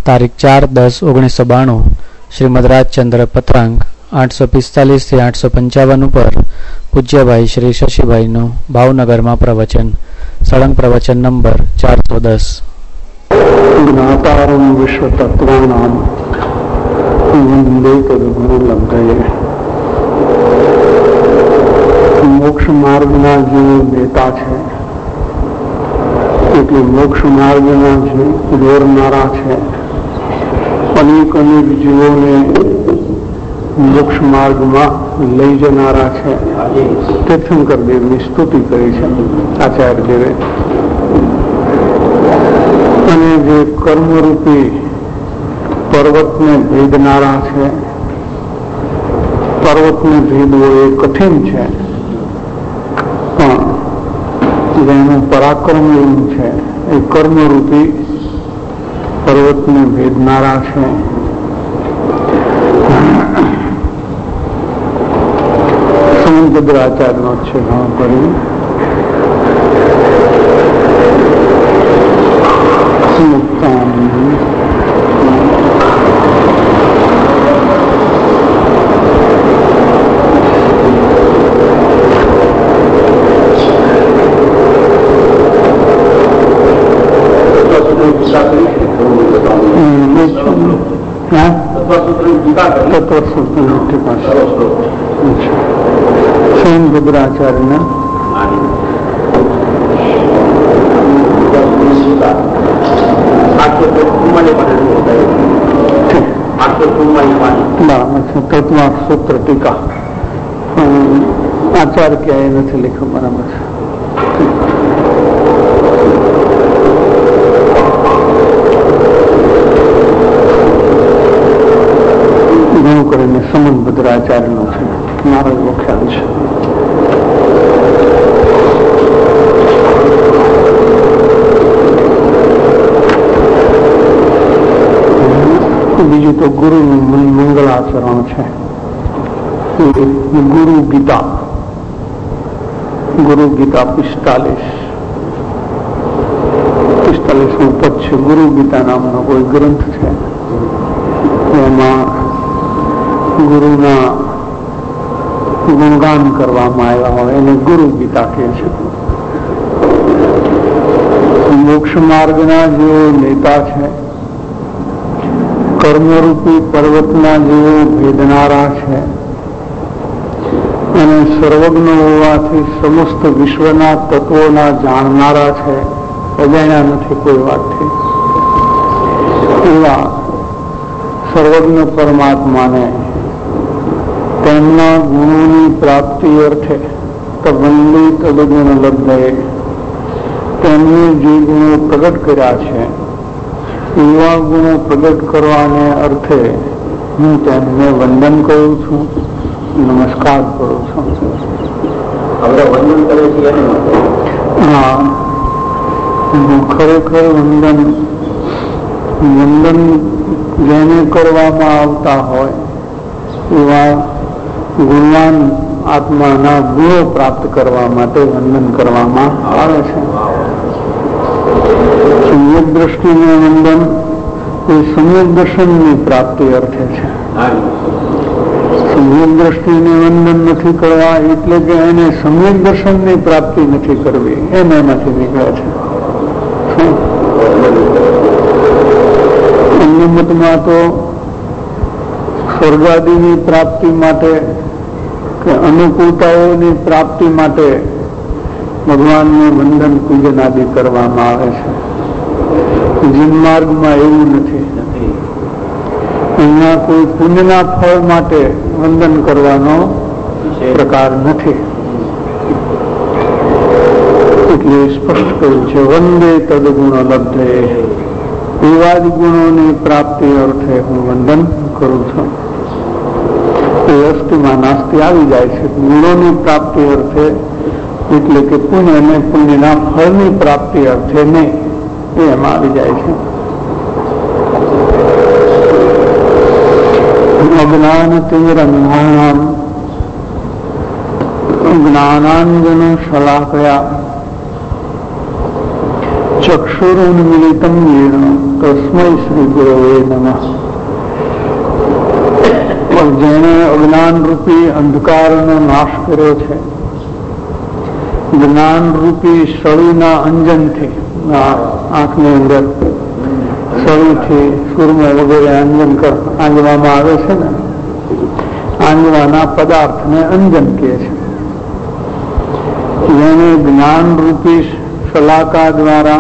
તારીખ 4/10/1992 શ્રીમદ રાજચંદ્ર પત્રાંક 845 થી 855 ઉપર પૂજ્યભાઈ શ્રી શશીભાઈનું ભાવનગરમાં પ્રવચન. સળંગ પ્રવચન નંબર 410. જ્ઞાતારમ વિશ્વ તત્વાનામ વંદે તદગુરુલબ્ધયે. મોક્ષ માર્ગના જે નેતા છે, એટલે મોક્ષ માર્ગના જે દોરનારા છે, અનેક અનેક જીવોને મોક્ષ માર્ગમાં લઈ જનારા છે, તીર્થંકર દેવની સ્તુતિ કરી છે આચાર્ય દેવે. અને જે કર્મરૂપી પર્વતને ભેદનારા છે, પર્વતને ભેદવો એ કઠિન છે, પણ જેનું પરાક્રમ એવું છે એ કર્મરૂપી પર્વતને ભેદનારા છે. સમુદ્રાચાર્યનો છે ભાવ કરી ભદ્રાચાર્ય તત્વ સૂત્ર ટીકા આચાર્ય ક્યાંય નથી લખ્યું. બરાબર છે. ઘણું કરીને સમન ભદ્રાચાર્ય નું છે, મારો એવો ખ્યાલ છે. બીજું તો ગુરુનું મંગલાચરણ છે. ગુરુ ગીતા 45નું પદ છે. ગુરુ ગીતા નામનો કોઈ ગ્રંથ છે, એમાં ગુરુના ગુણગાન કરવામાં આવ્યા હોય એને ગુરુ ગીતા કહે છે. મોક્ષ માર્ગના જે નેતા છે, કર્મરૂપી પર્વતના જેઓ ભેદનારા છે, અને સર્વજ્ઞ હોવાથી સમસ્ત વિશ્વના તત્વોના જાણનારા છે, અજાણ્યા નથી કોઈ વાતથી, એવા સર્વજ્ઞ પરમાત્માને તેમના ગુણોની પ્રાપ્તિ અર્થે તવંદી તદગુણ લબ્ધયે તેમને જે ગુણો પ્રગટ કર્યા છે એવા ગુણો પ્રગટ કરવાને અર્થે હું તેમને વંદન કરું છું, નમસ્કાર કરું છું. હા, ખરેખર વંદન જેને કરવામાં આવતા હોય એવા ગુણવાન આત્માના ગુણો પ્રાપ્ત કરવા માટે વંદન કરવામાં આવે છે. સમ્યક દ્રષ્ટિને વંદન એ સમ્યક દર્શનની પ્રાપ્તિ અર્થે છે. સમ્યક દ્રષ્ટિને વંદન નથી કરવા એટલે કે એને સમ્યક દર્શનની પ્રાપ્તિ નથી કરવી, એમ એમાંથી નીકળે છે. અન્ય મતમાં તો સ્વર્ગાદિની પ્રાપ્તિ માટે કે અનુકૂળતાઓની પ્રાપ્તિ માટે ભગવાનને વંદન પૂજન આદિ કરવામાં આવે છે. જીન માર્ગમાં એવું નથી. અહીંયા કોઈ પુણ્યના ફળ માટે વંદન કરવાનો પ્રકાર નથી. એટલે સ્પષ્ટ કહ્યું છે વંદે તદગુણ લબ્ધયે, એવા જ ગુણોની પ્રાપ્તિ અર્થે હું વંદન કરું છું. એ અસ્થિમાં નાસ્તિ આવી જાય છે. ગુણોની પ્રાપ્તિ અર્થે એટલે કે પુણ્ય અને પુણ્યના ફળની પ્રાપ્તિ અર્થે નહીં, એમ આવી જાય છે. અજ્ઞાનતિરંધાનામ જ્ઞાનાંજન શલાકયા ચક્ષુરુન્મિલિતમ યેન તસ્મૈ શ્રી ગુરવે નમઃ. જેણે અજ્ઞાન રૂપી અંધકારનો નાશ કર્યો છે, જ્ઞાન રૂપી સળીના અંજનથી, આંખની અંદર સળીથી સુરમો વગેરે અંજન આંજવામાં આવે છે ને, આંજવાના પદાર્થને અંજન કહે છે. જેને જ્ઞાન રૂપી શલાકા દ્વારા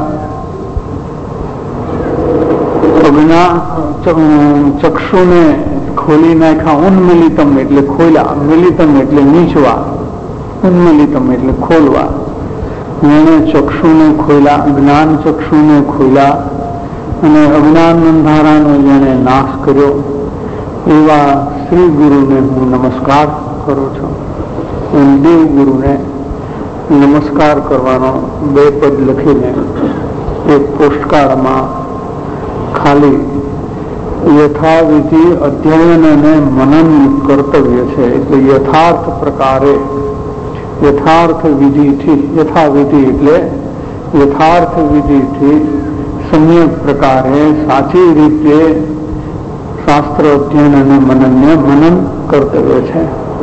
ચક્ષુને ખોલી નાખ્યા. ઉન્મિલિતમ એટલે ખોલ્યા, મિલિતમ એટલે નીચવા, ઉન્મિલિતમ એટલે ખોલવા. જેને ચક્ષુને ખોલ્યા, જ્ઞાન ચક્ષુને ખોલ્યા અને અજ્ઞાન અંધારાનો જેને નાશ કર્યો, એવા શ્રી ગુરુને હું નમસ્કાર કરું છું. હું દેવ ગુરુને નમસ્કાર કરવાનો 2 પદ લખીને એક પોસ્ટકાર્ડમાં ખાલી યથાવિધિ અધ્યયન અને મનન કર્તવ્ય છે. એટલે યથાર્થ પ્રકારે, યથાર્થ વિધિથી, યથાવિધિ એટલે યથાર્થ વિધિથી સમ્યક પ્રકારે સાચી રીતે શાસ્ત્ર અધ્યયન અને મનનને મનન કર્તવ્ય છે.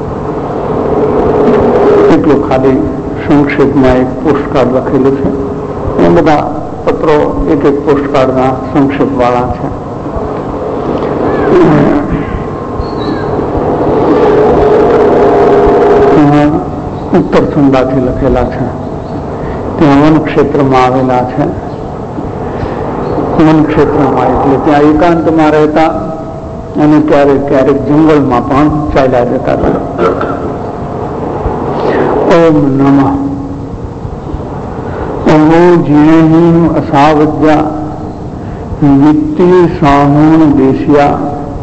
એટલું ખાલી સંક્ષેપમાં એક પોસ્ટકાર્ડ લખેલું છે. એ બધા પત્રો એક પોસ્ટકાર્ડના સંક્ષેપ વાળા છે. ઉત્તર ચંદાથી લખેલા છે. ત્યાં વન ક્ષેત્રમાં આવેલા છે. વન ક્ષેત્રમાં એટલે ત્યાં એકાંતમાં રહેતા અને ક્યારેક ક્યારેક જંગલમાં પણ ચાલ્યા જતા હતા. ઓમ નમઃ. અહો જીણહીમ અસાવદ્યા નિત્ય સાહુણ દેશિયા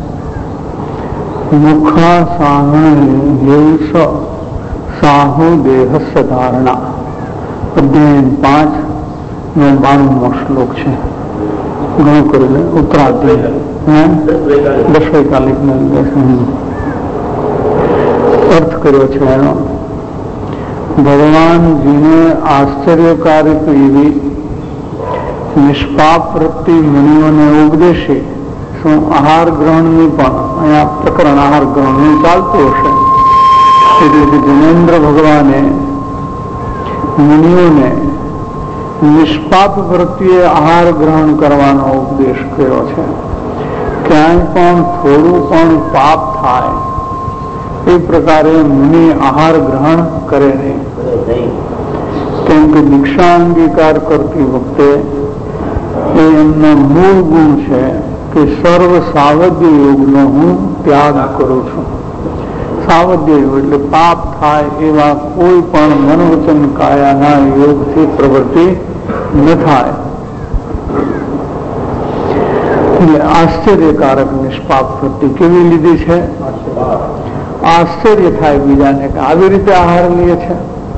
મુખા સાહણ હેવસ સાહુ દેહસ્સ ધારણા. અધ્યાય 5 નો 92મો શ્લોક છે. ઘણું કરીને ઉત્તરાધ્યાય 10 વૈકાલિક અર્થ કર્યો છે એનો. ભગવાનજીને આશ્ચર્યકારક એવી નિષ્પાપ વૃત્તિ મુનિઓને ઉપદેશે. શું આહાર ગ્રહણની પણ અહીંયા પ્રકરણ આહાર ગ્રહણનું ચાલતું હશે. એટલે કે જિનેન્દ્ર ભગવાને મુનિઓને નિષ્પાપ વૃત્તિએ આહાર ગ્રહણ કરવાનો ઉપદેશ કર્યો છે. ક્યાંય પણ થોડું પણ પાપ થાય એ પ્રકારે મુનિ આહાર ગ્રહણ કરે નહીં. કેમ કે દીક્ષા અંગીકાર કરતી વખતે એ એમનો મૂળ ગુણ છે કે સર્વ સાવધ્ય યોગનો હું ત્યાગ કરું છું. સાવધ્ય યોગ એટલે પાપ થાય એવા કોઈ પણ મન વચન કાયાના યોગથી પ્રવૃત્તિ ન થાય. એટલે આશ્ચર્યકારક નિષ્પાપ વૃત્તિ કેવી લીધી છે? આશ્ચર્ય થાય બીજાને કે આવી રીતે આહાર લે છે.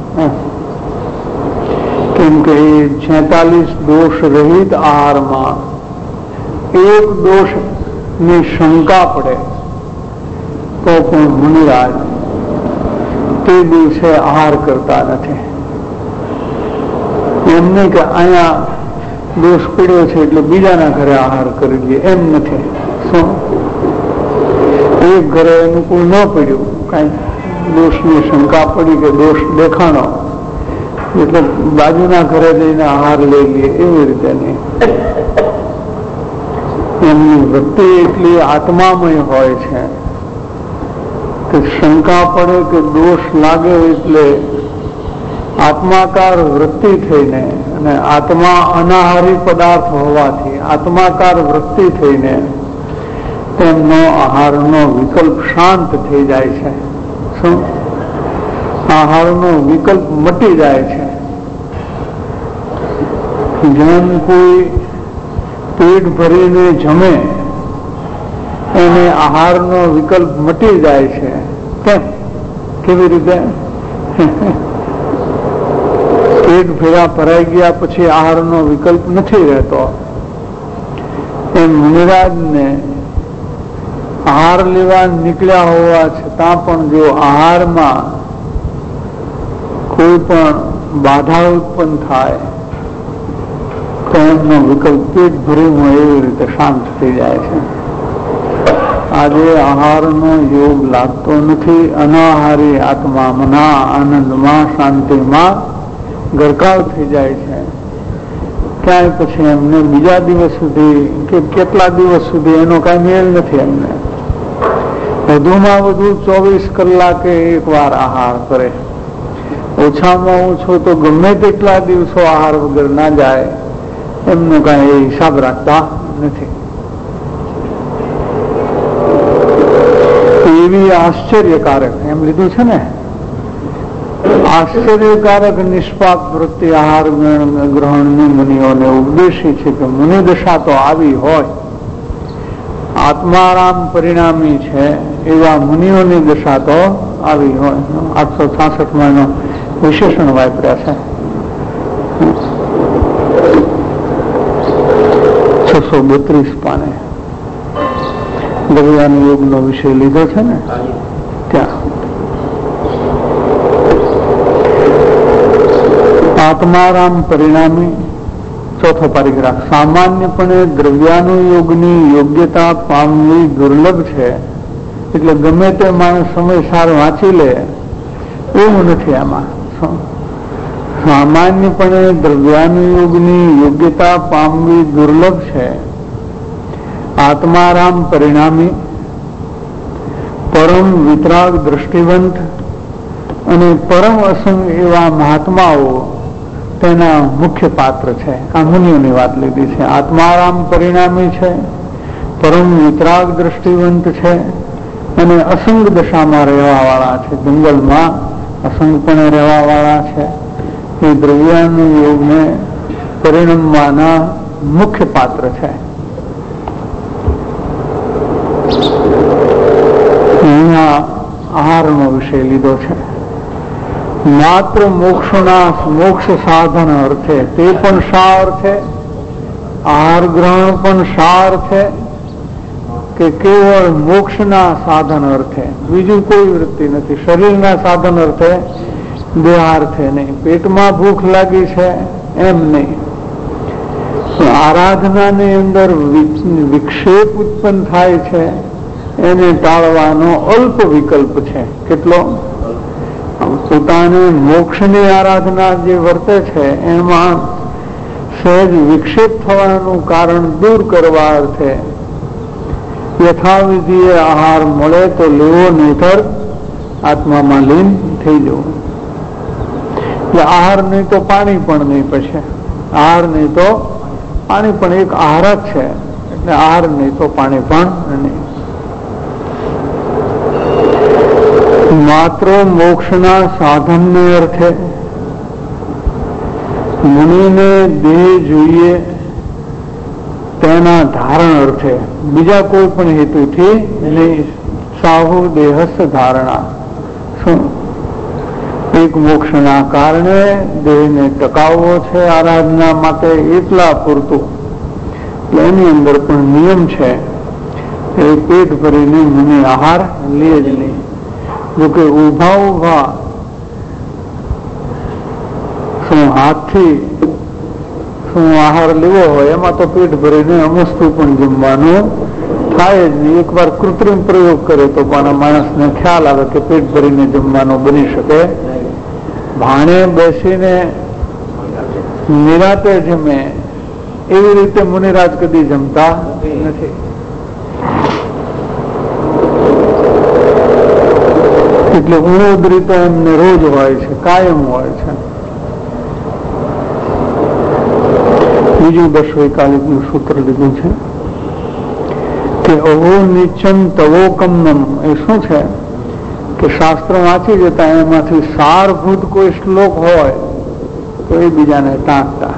કેમ કે 46 દોષ રહિત આહારમાં એક દોષ ની શંકા પડે તો પણ મુનિરાજ તે દિવસે આહાર કરતા નથી. એમ નહીં કે અહીંયા દોષ પડ્યો છે એટલે બીજાના ઘરે આહાર કરી લઈએ, એમ નથી. શું એક ઘરે અનુકૂળ ન પડ્યું, કઈ દોષની શંકા પડી કે દોષ દેખાણો એટલે બાજુના ઘરે જઈને આહાર લઈ લઈએ, એવી રીતે નહીં. એમની વૃત્તિ એટલી આત્મામય હોય છે કે શંકા પડે કે દોષ લાગે એટલે આત્માકાર વૃત્તિ થઈને, અને આત્મા અનાહારી પદાર્થ હોવાથી આત્માકાર વૃત્તિ થઈને તેમનો આહારનો વિકલ્પ શાંત થઈ જાય છે. શું આહારનો વિકલ્પ મટી જાય છે. જેમ કોઈ પેટ ભરીને જમે એને આહારનો વિકલ્પ મટી જાય છે. કેમ? કેવી રીતે? પેટ ભેગા ભરાઈ ગયા પછી આહારનો વિકલ્પ નથી રહેતો. એમ મુનિરાજને આહાર લેવા નીકળ્યા હોવા છતાં પણ જો આહારમાં કોઈ પણ બાધા ઉત્પન્ન થાય, તો એમનો વિકલ્પ પેટ ભરીમાં એવી રીતે શાંત થઈ જાય છે. આજે આહારનો યોગ લાગતો નથી. અનાહારી આત્મા મના આનંદમાં શાંતિમાં ગરકાવ થઈ જાય છે. ક્યાંય પછી એમને બીજા દિવસ સુધી કે કેટલા દિવસ સુધી એનો કઈ મેળ નથી. એમને વધુમાં વધુ 24 કલાકે એક વાર આહાર કરે. ઓછામાં ઓછો તો ગમે તેટલા દિવસો આહાર વગર ના જાય એમનો કઈ હિસાબ રાખતા નથી. એવી આશ્ચર્યકારક એમ લીધું છે ને, આશ્ચર્યકારક નિષ્પાપ વૃત્તિ આહાર ગ્રહણની મુનિઓને ઉપદેશી છે કે મુનિદશા તો આવી હોય, આત્મારામ પરિણામી છે એવા મુનિઓની દશા તો આવી હોય. 866 એનો વિશેષણ વાપર્યા છે. 632 પાને દ્રવ્યાન યોગનો વિષય લીધો છે ને, ત્યાં આત્મારામ પરિણામી ચોથો પરિગ્રાફ. સામાન્યપણે દ્રવ્યાનુયોગની યોગ્યતા પામવી દુર્લભ છે, એટલે ગમે તે માણસ સમયસાર વાંચી લે એવું નથી. આમાં સામાન્યપણે દ્રવ્યાનુયોગની યોગ્યતા પામવી દુર્લભ છે. આત્મારામ પરિણામી, પરમ વિતરાગ દ્રષ્ટિવંત અને પરમ અસંગ એવા મહાત્માઓ તેના મુખ્ય પાત્ર છે. આ મુનિઓની વાત લીધી છે. આત્મારામ પરિણામી છે, પરમ વિતરાગ દ્રષ્ટિવંત છે અને અસંગ દશામાં રહેવા વાળા છે. જંગલમાં અસંગપણે રહેવા વાળા છે. એ દ્રવ્યાનું યોગને પરિણમવાના મુખ્ય પાત્ર છે. અહીંયા આહારનો વિષય લીધો છે. માત્ર મોક્ષ સાધન અર્થે, તે પણ શા અર્થે? આહાર ગ્રહણ પણ શા અર્થે? કે કેવળ મોક્ષના સાધન અર્થે, બીજું કોઈ વૃત્તિ નથી. શરીરના સાધન અર્થે, દેહાર્થે નહીં. પેટમાં ભૂખ લાગી છે એમ નહીં. આરાધનાની અંદર વિક્ષેપ ઉત્પન્ન થાય છે એને ટાળવાનો અલ્પ વિકલ્પ છે. કેટલો? પોતાને મોક્ષની આરાધના જે વર્તે છે એમાં સહેજ વિક્ષેપ થવાનું કારણ દૂર કરવા અર્થે યથાવિધિએ આહાર મળે તો લેવો, નહીતર આત્મામાં લીન થઈ જવું. એટલે આહાર નહીં તો પાણી પણ નહીં. પછી આહાર નહીં તો પાણી પણ એક આહાર જ છે. એટલે આહાર નહીં તો પાણી પણ નહીં. માત્ર મોક્ષના સાધનને અર્થે મુનિને દેહ જોઈએ તેના ધારણ અર્થે, બીજા કોઈ પણ હેતુથી નહીં. સાહુ દેહસ્થ ધારણા. શું? એક મોક્ષના કારણે દેહને ટકાવવો છે આરાધના માટે, એટલા પૂરતું. એટલે એની અંદર પણ નિયમ છે એ પેટ ભરીને મુનિ આહાર લે જ નહીં. જોકે ઉભા શું હાથથી શું આહાર લેવો હોય એમાં તો પેટ ભરીને અમસ્તું પણ જમવાનું થાય જ નહીં. એકવાર કૃત્રિમ પ્રયોગ કરે તો પણ માણસને ખ્યાલ આવે કે પેટ ભરીને જમવાનું બની શકે. ભાણે બેસીને નિરાતે જમે એવી રીતે મુનિરાજ કદી જમતા નથી. એટલે ઉણોદરી તો એમને રોજ હોય છે, કાયમ હોય છે. બીજું 10 વૈકાલિકનું સૂત્ર લીધું છે કે અહો નિચમ તવો કમનમ. એ શું છે કે શાસ્ત્ર વાંચી જતા એમાંથી સારભૂત કોઈ શ્લોક હોય તો એ બીજાને ટાંકતા.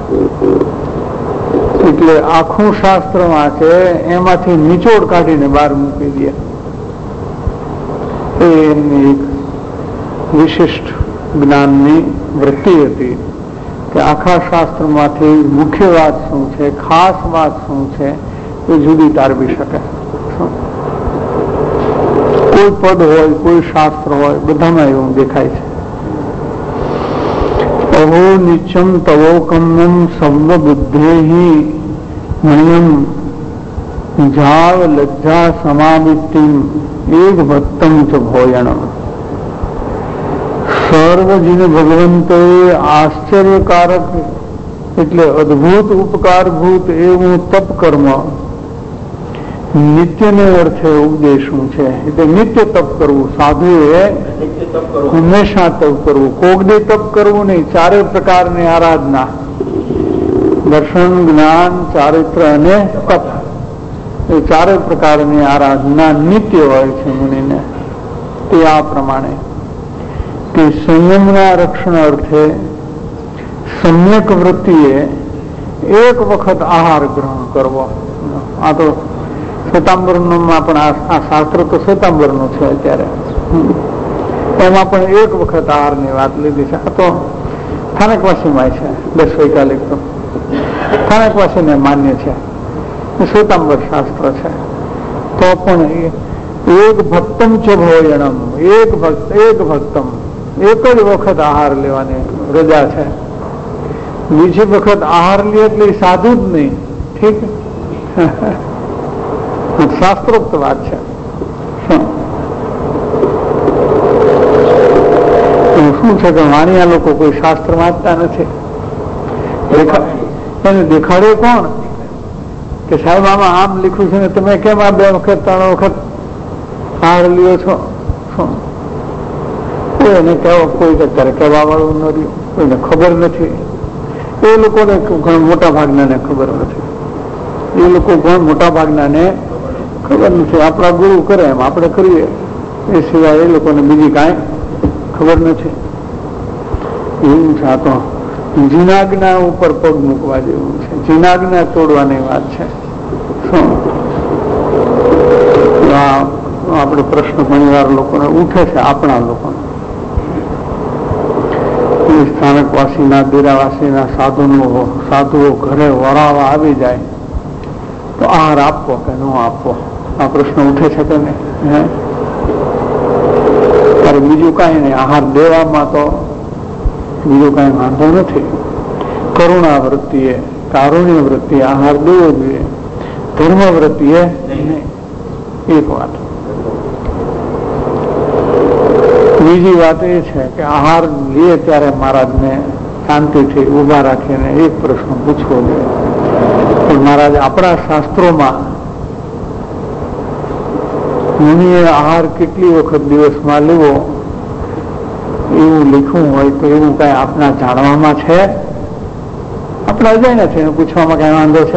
એટલે આખું શાસ્ત્ર વાંચે એમાંથી નિચોડ કાઢીને બહાર મૂકી દે. એમની એક વિશિષ્ટ જ્ઞાનની વૃત્તિ હતી કે આખા શાસ્ત્રમાંથી મુખ્ય વાત શું છે, ખાસ વાત શું છે એ જુદી તારવી શકે. કોઈ પદ હોય, કોઈ શાસ્ત્ર હોય, બધામાં એવું દેખાય છે. અહો નિત્યમ તવોકમમ સર્વબુદ્ધેહિ મણ્યમ જાવ લજ્જા સમાવિત્તિમ એક ભક્તમ ચ ભોયણમ. સર્વજીન ભગવંતે આશ્ચર્યકારક એટલે અદભુત ઉપકારભૂત એવું તપ કર્મ નિત્યને અર્થે ઉપદેશું છે. એટલે નિત્ય તપ કરવું, સાધુએ હંમેશા તપ કરવું, કોગદે તપ કરવું નહીં. ચારે પ્રકારની આરાધના, દર્શન, જ્ઞાન, ચારિત્ર અને તપ, એ ચારે પ્રકારની આરાધના નિત્ય હોય છે મુનિને. તે આ પ્રમાણે કે સંયમના રક્ષણ અર્થે સમ્યક વૃત્તિએ એક વખત આહાર ગ્રહણ કરવો. આ તો શ્વેતાંબરનું પણ આ શાસ્ત્ર તો શ્વેતાંબરનું છે અત્યારે, એમાં પણ એક વખત આહારની વાત લીધી છે. આ તો સ્થાનકવાસીમાં છે, 10 વૈકાલિક તો સ્થાનકવાસીને માન્ય છે, શ્વેતાંબર શાસ્ત્ર છે. તો પણ એક ભક્તમ ચ ભોજનમ, એક ભક્તમ, એક જ વખત આહાર લેવાની રજા છે. બીજી વખત આહાર લે એટલે સાધુ જ નહીં. ઠીક, શાસ્ત્રોક્ત વાત છે. શું છે કે વાણિયા લોકો કોઈ શાસ્ત્ર વાંચતા નથી. એને દેખાડે કોણ કે સાહેબ આમાં આમ લખ્યું છે ને તમે કેમ આ 2 વખત 3 વખત આહાર લ્યો છો? કોઈને કોઈ અત્યારે કહેવા વાળું ન રહ્યું, કોઈને ખબર નથી. એ લોકોને મોટા ભાગનાને ખબર નથી. એ લોકો મોટા ભાગનાને ખબર નથી. આપણા ગુરુ કરે એમ આપણે કરીએ, એ સિવાય એ લોકોને બીજી કાંઈ ખબર નથી. એવું છે. આ તો જીનાજ્ઞા ઉપર પગ મૂકવા જેવું છે. જીનાજ્ઞા તોડવાની વાત છે. શું આપણે પ્રશ્ન ઘણી વાર લોકોને ઉઠે છે, આપણા લોકોને. સ્થાનકવાસીના, દેરાવાસીના સાધુઓ ઘરે વરાવા આવી જાય તો આહાર આપવો કે ન આપવો, આ પ્રશ્ન ઉઠે છે કે નહીં? ત્યારે બીજું કાંઈ નહીં, આહાર દેવામાં તો બીજું કાંઈ વાંધો નથી. કરુણા વૃત્તિએ, કારુણ્ય વૃત્તિએ આહાર દેવો જોઈએ, ધર્મ વૃત્તિએ નહીં. એક વાત. બીજી વાત એ છે કે આહાર લે ત્યારે મહારાજને શાંતિથી ઉભા રાખીને એક પ્રશ્ન પૂછવો જોઈએ. પણ મહારાજ આપણા શાસ્ત્રોમાં મુનિએ આહાર કેટલી વખત દિવસમાં લેવો એવું લખ્યું હોય તો એવું કઈ આપણા જાણવામાં છે? આપણે અજાણ્યા છે, પૂછવામાં કઈ વાંધો છે?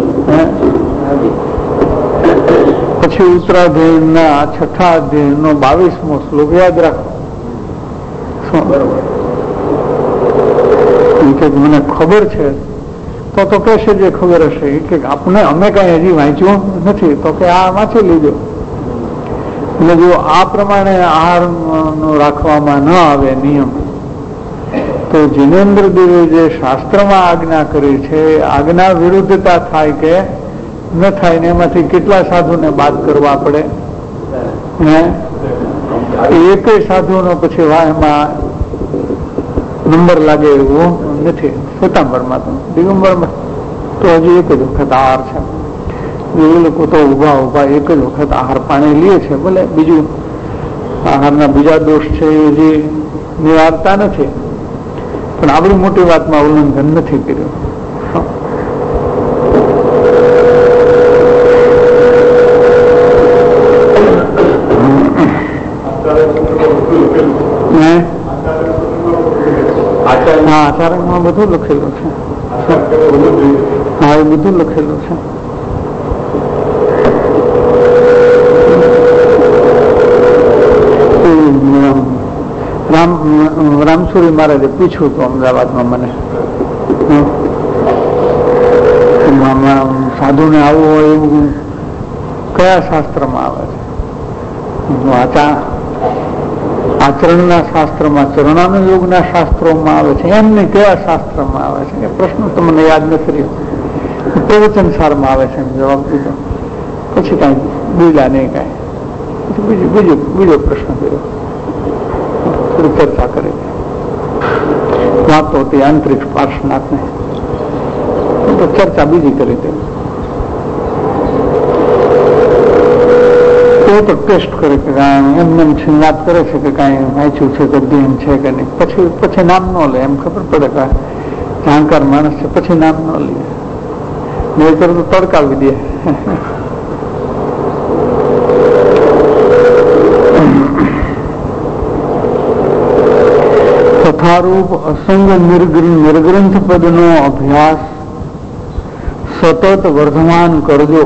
પછી ઉત્તરાધ્યાયના 6થા અધ્યાયનો 22મો શ્લોક યાદ રાખો. મને ખબર છે તો કહેશે જે ખબર હશે કે આપણે અમે કઈ હજી વાંચ્યું નથી, તો કે આ વાંચી લીધો. એટલે જો આ પ્રમાણે આહાર રાખવામાં ન આવે નિયમ, તો જીનેન્દ્ર દેવે જે શાસ્ત્રમાં આજ્ઞા કરી છે આજ્ઞા વિરુદ્ધતા થાય કે ન થાય ને એમાંથી કેટલા સાધુને બાદ કરવા પડે? એક સાધુનો પછી એમાં નંબર લાગે એવું નથી. શ્વેતાંબરમાં તો, દિગંબરમાં તો હજી એક જ વખત આહાર છે. એ લોકો તો ઉભા એક જ વખત આહાર પાણી લે છે. ભલે બીજું આહારના બીજા દોષ છે એ હજી નિવારતા નથી, પણ આપણી મોટી વાતમાં ઉલ્લંઘન નથી કર્યું. આચારણમાં બધું લખેલું છે. હા, એ બધું લખેલું છે. રામસુરી મહારાજે પૂછ્યું હતું અમદાવાદમાં મને, સાધુને આવવું હોય એવું કયા શાસ્ત્રમાં આવે છે? આચરણના શાસ્ત્રમાં, ચરણાનુયોગના શાસ્ત્રોમાં આવે છે, એમને કયા શાસ્ત્રમાં આવે છે? એ પ્રશ્ન તો મને યાદ નથી રહ્યો. પ્રવચન સારમાં આવે છે એમ જવાબ દીધો. પછી કાંઈ બોલ્યા નહીં કાંઈ. બીજો પ્રશ્ન કર્યો, ચર્ચા કરી. વાતો તે અંતરિક્ષ પાર્શ્વનાથને તો ચર્ચા બીજી કરી તે તો ટેસ્ટ કરે કે એમને વાત કરે છે કે કાંઈ વાંચ્યું છે કે અધ્યયન છે કે નહીં, પછી નામ ન લે. એમ ખબર પડે કે જાણકાર માણસ છે, પછી નામ ન લે, નહીં કરે તો તડકાવી દે. તથારૂપ અસંગ નિર્ગ્રંથ પદનો અભ્યાસ સતત વર્ધમાન કરજો.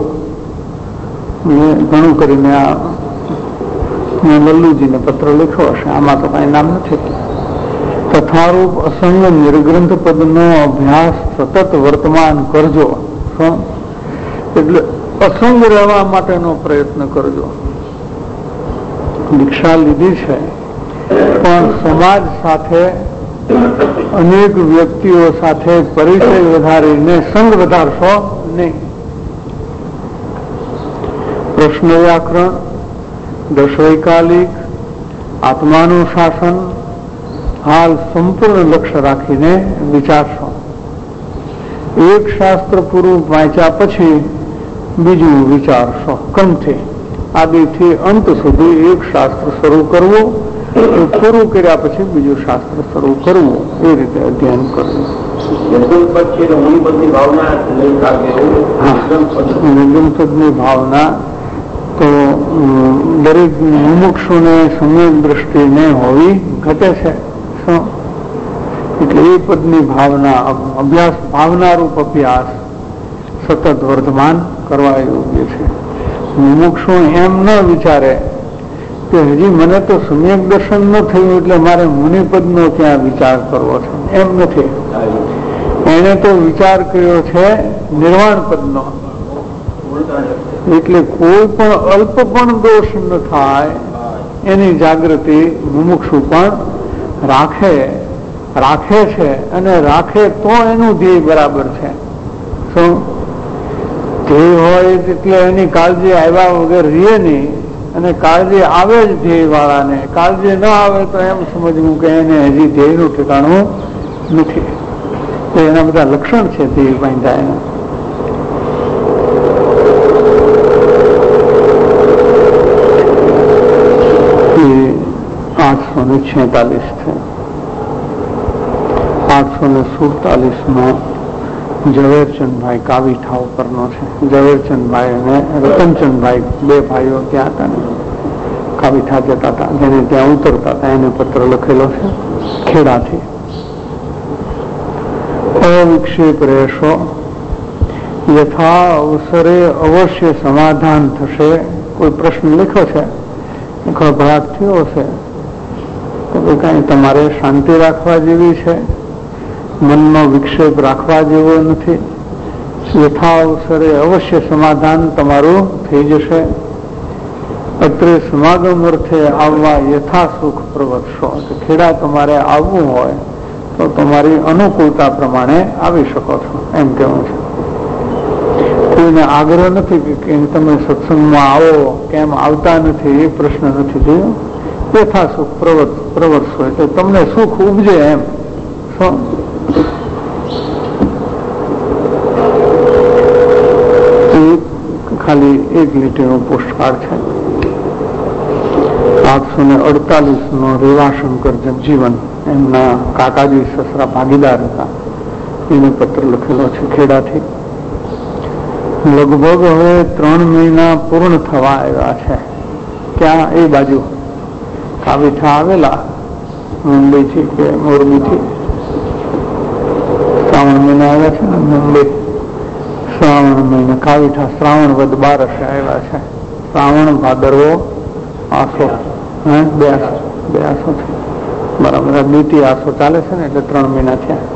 ઘણું કરીને મેં લલ્લુજીને પત્ર લખ્યો હશે, આમાં તો કઈ નામ નથી. તથારૂપ અસંગ નિર્ગ્રંથ પદનો અભ્યાસ સતત વર્તમાન કરજો, એટલે અસંગ રહેવા માટેનો પ્રયત્ન કરજો. દીક્ષા લીધી છે પણ સમાજ સાથે અનેક વ્યક્તિઓ સાથે પરિચય વધારીને સંગ વધારશો નહીં. પ્રશ્ન વ્યાકરણ, દશવૈકાલિક, આત્માનું શાસન હાલ સંપૂર્ણ લક્ષ્ય રાખીને વિચારશો. એક શાસ્ત્ર પૂરું વાંચ્યા પછી બીજું વિચારશો. ક્રમથી આદિથી અંત સુધી એક શાસ્ત્ર શરૂ કરવું, પૂરું કર્યા પછી બીજું શાસ્ત્ર શરૂ કરવું, એ રીતે અધ્યયન કરવું. નિગમપદની ભાવના તો દરેક મુમુક્ષુને સંયમ દ્રષ્ટિને હોવી ઘટે છે. એટલે એ પદની ભાવના અભ્યાસ, ભાવનારૂપ અભ્યાસ સતત વર્ધમાન કરવા યોગ્ય છે. મુમુક્ષુ એમ ન વિચારે કે હજી મને તો સમ્યક દર્શન ન થયું એટલે મારે મુનિપદનો ક્યાં વિચાર કરવો છે, એમ નથી. એને તો વિચાર કર્યો છે નિર્વાણ પદનો. એટલે કોઈ પણ અલ્પ પણ દોષ ન થાય એની જાગૃતિ મુમુક્ષુ પણ રાખે છે, અને રાખે તો એનું ધ્યેય બરાબર છે. શું ધ્યેય હોય એટલે એની કાળજી આવ્યા વગર રહે નહીં, અને કાળજી આવે જ ધ્યેય વાળાને. કાળજી ન આવે તો એમ સમજવું કે એને હજી ધ્યેયનું ઠેકાણું નથી. તો એના બધા લક્ષણ છે ધ્યેય બાંધ્યા એના. 846 છે. 847 ઝવેરચંદભાઈ કાવીઠા ઉપરનો છે. ઝવેરચંદભાઈ અને રતનચંદભાઈ બે ભાઈઓ ત્યાં હતા ને, કાવીઠા જતા હતા, જેને ત્યાં ઉતરતા હતા, એને પત્ર લખેલો છે ખેડાથી. અવિક્ષેપ રહેશો, યથા અવસરે અવશ્ય સમાધાન થશે. કોઈ પ્રશ્ન લખ્યો છે, ખળભળાટ થયો છે તો કઈ તમારે શાંતિ રાખવા જેવી છે, મનનો વિક્ષેપ રાખવા જેવો નથી. યથા અવસરે અવશ્ય સમાધાન તમારું થઈ જશે. અત્રે સમાગમ અર્થે આવવા યથા સુખ પ્રવર્તશો. ખેડા તમારે આવવું હોય તો તમારી અનુકૂળતા પ્રમાણે આવી શકો છો, એમ કેવું છે. કોઈને આગ્રહ નથી કે તમે સત્સંગમાં આવો, કેમ આવતા નથી, એ પ્રશ્ન નથી થયો. યથા સુખ પ્રવર્તશો એટલે તમને સુખ ઉપજે એમ. ખાલી એક લીટીનો પોસ્ટકાર્ડ છે. 848 રેવાશંકર જગજીવન, એમના કાકાજી સસરા ભાગીદાર હતા, એને પત્ર લખેલો છે ખેડાથી. લગભગ હવે 3 મહિના પૂર્ણ થવા આવ્યા છે. ક્યાં? એ બાજુ કાવીઠા આવેલા, મુંબઈથી કે મોરબીથી. શ્રાવણ મહિના આવ્યા છે ને મુંબઈ, શ્રાવણ મહિના કાવીઠા શ્રાવણ વદ 12 આવ્યા છે. શ્રાવણ ભાદરવો આસો, બે આસો છે બરાબર. બીટી આસો ચાલે છે ને, એટલે 3 મહિના થયા.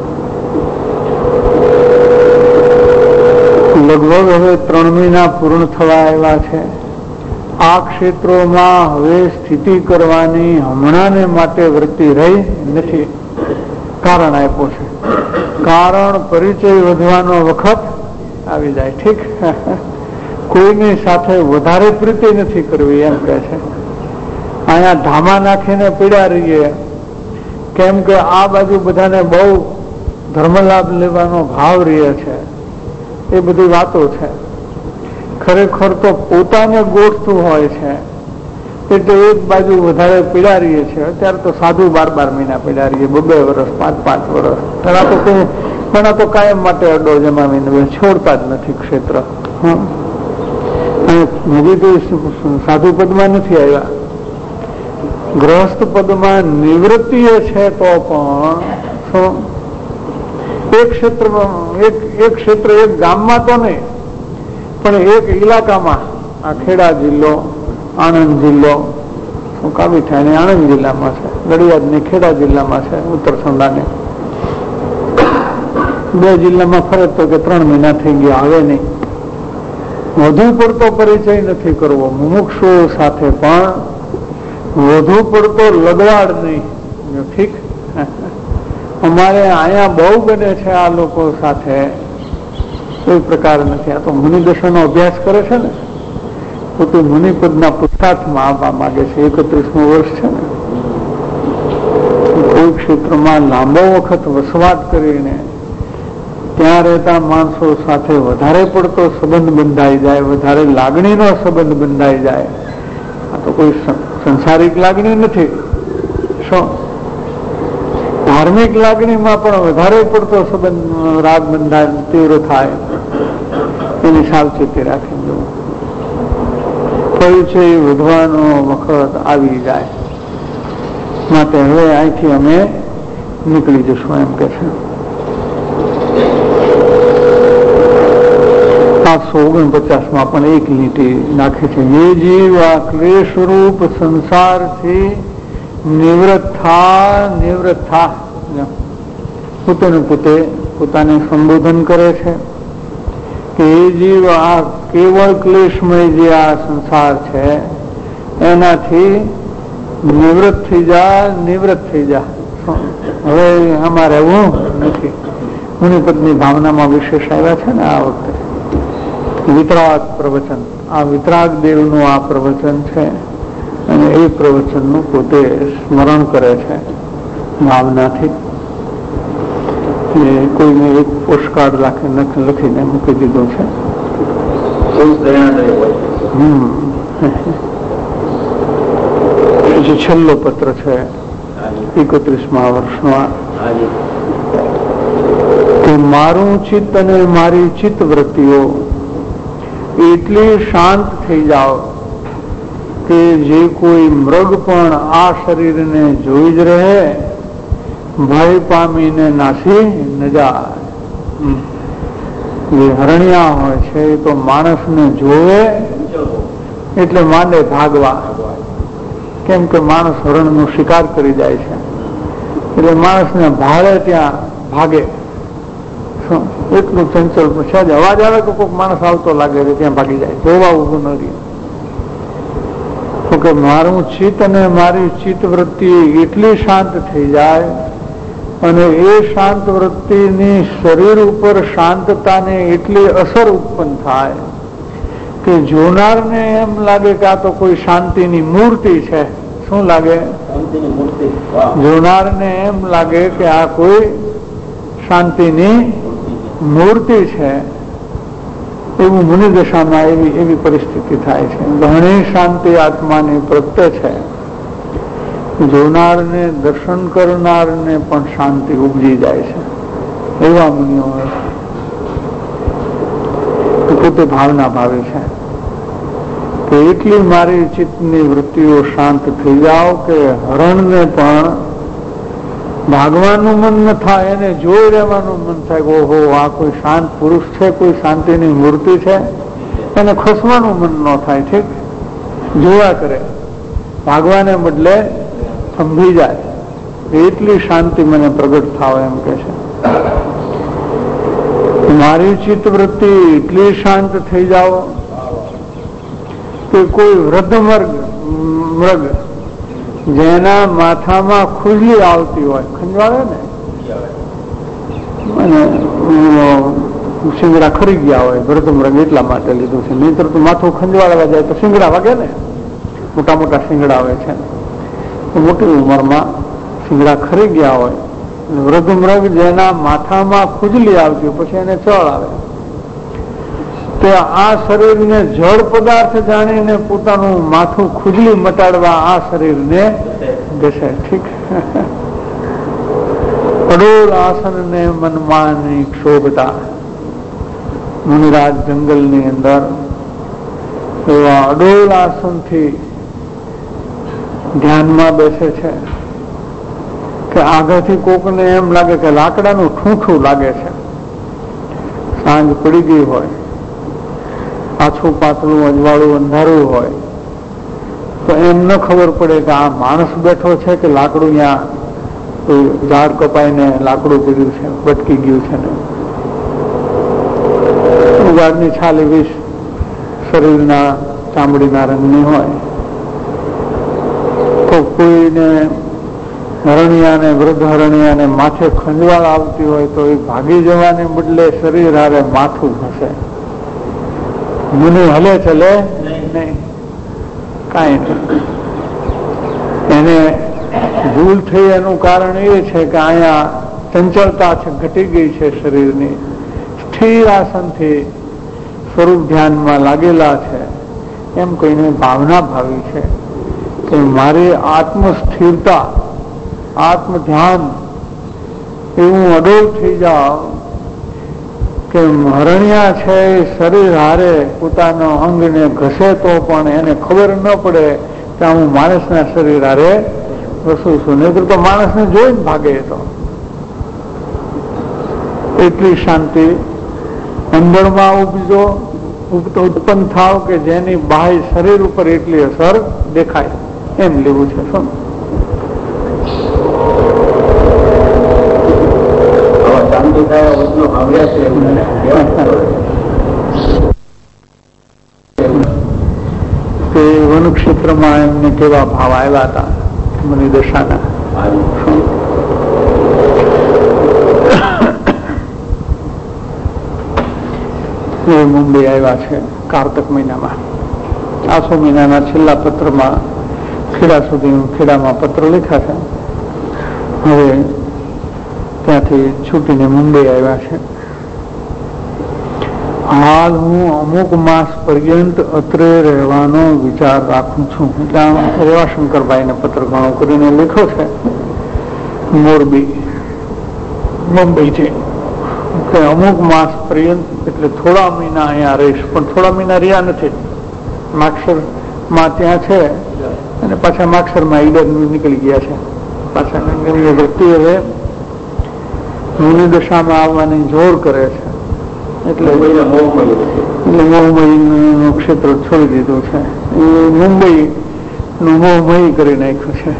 લગભગ હવે 3 મહિના પૂર્ણ થવા આવ્યા છે. આ ક્ષેત્રોમાં હવે સ્થિતિ કરવાની હમણાંને માટે વૃત્તિ રહી નથી. કારણ આપ્યું છે. કારણ પરિચય વધવાનો વખત આવી જાય. ઠીક, કોઈની સાથે વધારે પ્રીતિ નથી કરવી, એમ કહે છે. અહીંયા ધામા નાખીને પીડ્યા રહીએ કેમ કે આ બાજુ બધાને બહુ ધર્મલાભ લેવાનો ભાવ રહે છે, એ બધી વાતો છે. ખરેખર તો પોતાને ગોઠતું હોય છે એટલે એક બાજુ વધારે પીડારીએ છે. અત્યારે તો સાધુ 12 મહિના પીડારીએ, 2 વર્ષ, 5 વર્ષ. ઘણા તો કાયમ માટે અડો જમાવીને છોડતા જ નથી ક્ષેત્ર. હજી તો સાધુ પદમાં નથી આવ્યા, ગ્રહસ્થ પદમાં નિવૃત્તિ છે. તો પણ એક ક્ષેત્ર એક ગામમાં તો નહીં, પણ એક ઇલાકામાં, આ ખેડા જિલ્લો, આણંદ જિલ્લો, કાવી થાય આણંદ જિલ્લામાં છે, નડિયાદ ને ખેડા જિલ્લામાં છે, ઉત્તર સંડાને 2 જિલ્લામાં ફરે તો કે 3 મહિના થઈ ગયા. હવે નહીં, વધુ પડતો પરિચય નથી કરવો મુમુક્ષુ સાથે, પણ વધુ પડતો લગવાડ નહીં. ઠીક, અમારે અહીંયા બહુ બને છે આ લોકો સાથે, કોઈ પ્રકાર નથી. આ તો મુનિદશાનો અભ્યાસ કરે છે ને, પોતે મુનિપદના પુરુષાર્થમાં આવવા માંગે છે. 31મું વર્ષ છે ને, કોઈ ક્ષેત્રમાં લાંબો વખત વસવાટ કરીને ત્યાં રહેતા માણસો સાથે વધારે પડતો સંબંધ બંધાઈ જાય, વધારે લાગણીનો સંબંધ બંધાઈ જાય. આ તો કોઈ સંસારિક લાગણી નથી, શું ધાર્મિક લાગણીમાં પણ વધારે પડતો સંબંધ રાગ બંધાય, તીવ્ર થાય, એની સાવચેતી રાખી દો. પરિચય વધવાનો વખત આવી જાય, માટે હવે અહીંથી અમે નીકળી જશું એમ કે છે. 749 પણ એક લીટી નાખે છે. એ જીવ આ ક્લેશ રૂપ સંસારથી નિવૃત્ત થા પોતાને સંબોધન કરે છે કે એ જીવ આ કેવળ ક્લેશમય જે આ સંસાર છે એનાથી નિવૃત્ત થઈ જા. હવે આમાં રહેવું નથી. મુનિપદની ભાવનામાં વિશેષ આવ્યા છે ને આ વખતે વિતરાગ પ્રવચન. આ વિતરાગ દેવનું આ પ્રવચન છે અને એ પ્રવચનનું પોતે સ્મરણ કરે છે ભાવનાથી. કોઈને એક પોસ્ટકાર્ડ લખીને મૂકી દીધો છે. પછી છેલ્લો પત્ર છે 31મા વર્ષનો, કે મારું ચિત્ત અને મારી ચિત્ત વૃત્તિઓ એટલી શાંત થઈ જાઓ કે જે કોઈ મૃગ પણ આ શરીરને જોઈ જ રહે, ભય પામીને નાસી ન જાય. જે હરણિયા હોય છે એ તો માણસને જોવે એટલે માંડે ભાગવા, કેમ કે માણસ હરણનો શિકાર કરી જાય છે એટલે માણસને ભાડે ત્યાં ભાગે. એટલું ચંચળ છે, અવાજ આવે તો કોઈક માણસ આવતો લાગે છે ત્યાં ભાગી જાય, જોવા ઉભું ન રહે. તો કે મારું ચિત્ત અને મારી ચિત્ત વૃત્તિ એટલી શાંત થઈ જાય અને એ શાંત વૃત્તિની શરીર ઉપર શાંતતાને એટલી અસર ઉત્પન્ન થાય કે જોનારને એમ લાગે કે આ તો કોઈ શાંતિની મૂર્તિ છે. શું લાગે? જોનારને એમ લાગે કે આ કોઈ શાંતિની મૂર્તિ છે. એવું મુનિદશામાં એવી પરિસ્થિતિ થાય છે. ઘણી શાંતિ આત્માની પ્રત્યે છે. જોનારને દર્શન કરનારને પણ શાંતિ ઉપજી જાય છે. એવા મુનિઓ પોતે ભાવના ભાવે છે કે એટલી મારી ચિત્તની વૃત્તિઓ શાંત થઈ જાઓ કે હરણને પણ ભાગવાનું મન ન થાય, એને જોઈ રહેવાનું મન થાય કે ઓહો આ કોઈ શાંત પુરુષ છે, કોઈ શાંતિની મૂર્તિ છે. એને ખસવાનું મન ન થાય. ઠીક, જોયા કરે, ભાગવાને બદલે થંભી જાય. એટલી શાંતિ મને પ્રગટ થાવ એમ કે છે. મારી ચિત્ત વૃત્તિ એટલી શાંત થઈ જાઓ કે કોઈ વૃદ્ધ મૃગ જેના માથામાં ખુજલી આવતી હોય, ખંજવાળે ને, અને શિંગડા ખરી ગયા હોય, વૃદ્ધ મૃગ એટલા માટે લીધું છે. નહીતર તો માથું ખંજવાળવા જાય તો શિંગડા વાગે ને, મોટા મોટા શિંગડા હોય છે. મોટી ઉંમરમાં શિંગડા ખરી ગયા હોય, વૃદ્ધ મૃગ જેના માથામાં ખુજલી આવતી પછી એને ચળ આવે, તે આ શરીરને જળ પદાર્થ જાણીને પોતાનું માથું ખુજલી મટાડવા આ શરીરને બેસે. ઠીક, અડોળ આસનને મનમાં ક્ષોભતા મુનિરાજ જંગલની અંદર એવા અડોળ આસનથી ધ્યાનમાં બેસે છે કે આગળથી કોકને એમ લાગે કે લાકડાનું ઠૂંઠું લાગે છે. સાંજ પડી ગઈ હોય, આછું પાતળું અજવાળું અંધારું હોય તો એમ ન ખબર પડે કે આ માણસ બેઠો છે કે લાકડું ત્યાં ઝાડ કપાઈને લાકડું પીડ્યું છે, ભટકી ગયું છે ને. ઝાડની છાલ એવી શરીરના ચામડીના રંગની હોય તો કોઈને હરણિયાને, વૃદ્ધ હરણિયાને માથે ખંજવાળ આવતી હોય તો એ ભાગી જવાને બદલે શરીર હારે માથું ઘસે. મુનિ હલે ચલે નહીં, કાંઈ નહીં. એને ભૂલ થઈ એનું કારણ એ છે કે અહીંયા ચંચળતા છે, ઘટી ગઈ છે શરીરની. સ્થિર આસનથી સ્વરૂપ ધ્યાનમાં લાગેલા છે એમ કહીને ભાવના ભાવી છે કે મારી આત્મ સ્થિરતા, આત્મ ધ્યાન એવું અડોળ થઈ જાવ કે હરણિયા છે એ શરીર હારે પોતાનો અંગને ઘસે તો પણ એને ખબર ન પડે કે હું માણસના શરીર હારે વસું છું. નહીતર તો માણસને જોઈને ભાગે. તો એટલી શાંતિ અંદરમાં ઉપજો ઉત્પન્ન થાવ કે જેની બાહ્ય શરીર ઉપર એટલી અસર દેખાય એમ લેવું છે. શું તે વન ક્ષેત્રમાં એમને કેવા ભાવ આવ્યા હતા મુનિ દશાના. મુંબઈ આવ્યા છે કારતક મહિનામાં. આસો મહિનાના છેલ્લા પત્રમાં ખેડા સુધી, ખેડામાં પત્ર લખ્યા છે. હવે ત્યાંથી છૂટીને મુંબઈ આવ્યા છે. હાલ હું અમુક માસ પર્યંત અત્રે રહેવાનો વિચાર રાખું છું. એટલે રેવાશંકરભાઈને પત્ર ઘણો કરીને લખ્યો છે મોરબી, મુંબઈથી, કે અમુક માસ પર્યંત એટલે થોડા મહિના અહીંયા રહીશ. પણ થોડા મહિના રહ્યા નથી. માક્ષરમાં ત્યાં છે અને પાછા માક્ષરમાં ઈડર નીકળી ગયા છે. પાછા વૃત્તિ હવે મુનિ દશામાં આવવાની જોર કરે છે. એટલે મોહમયીનું ક્ષેત્ર છોડી દીધું છે. એ મુંબઈ નું મોહમયી કરી નાખ્યું છે.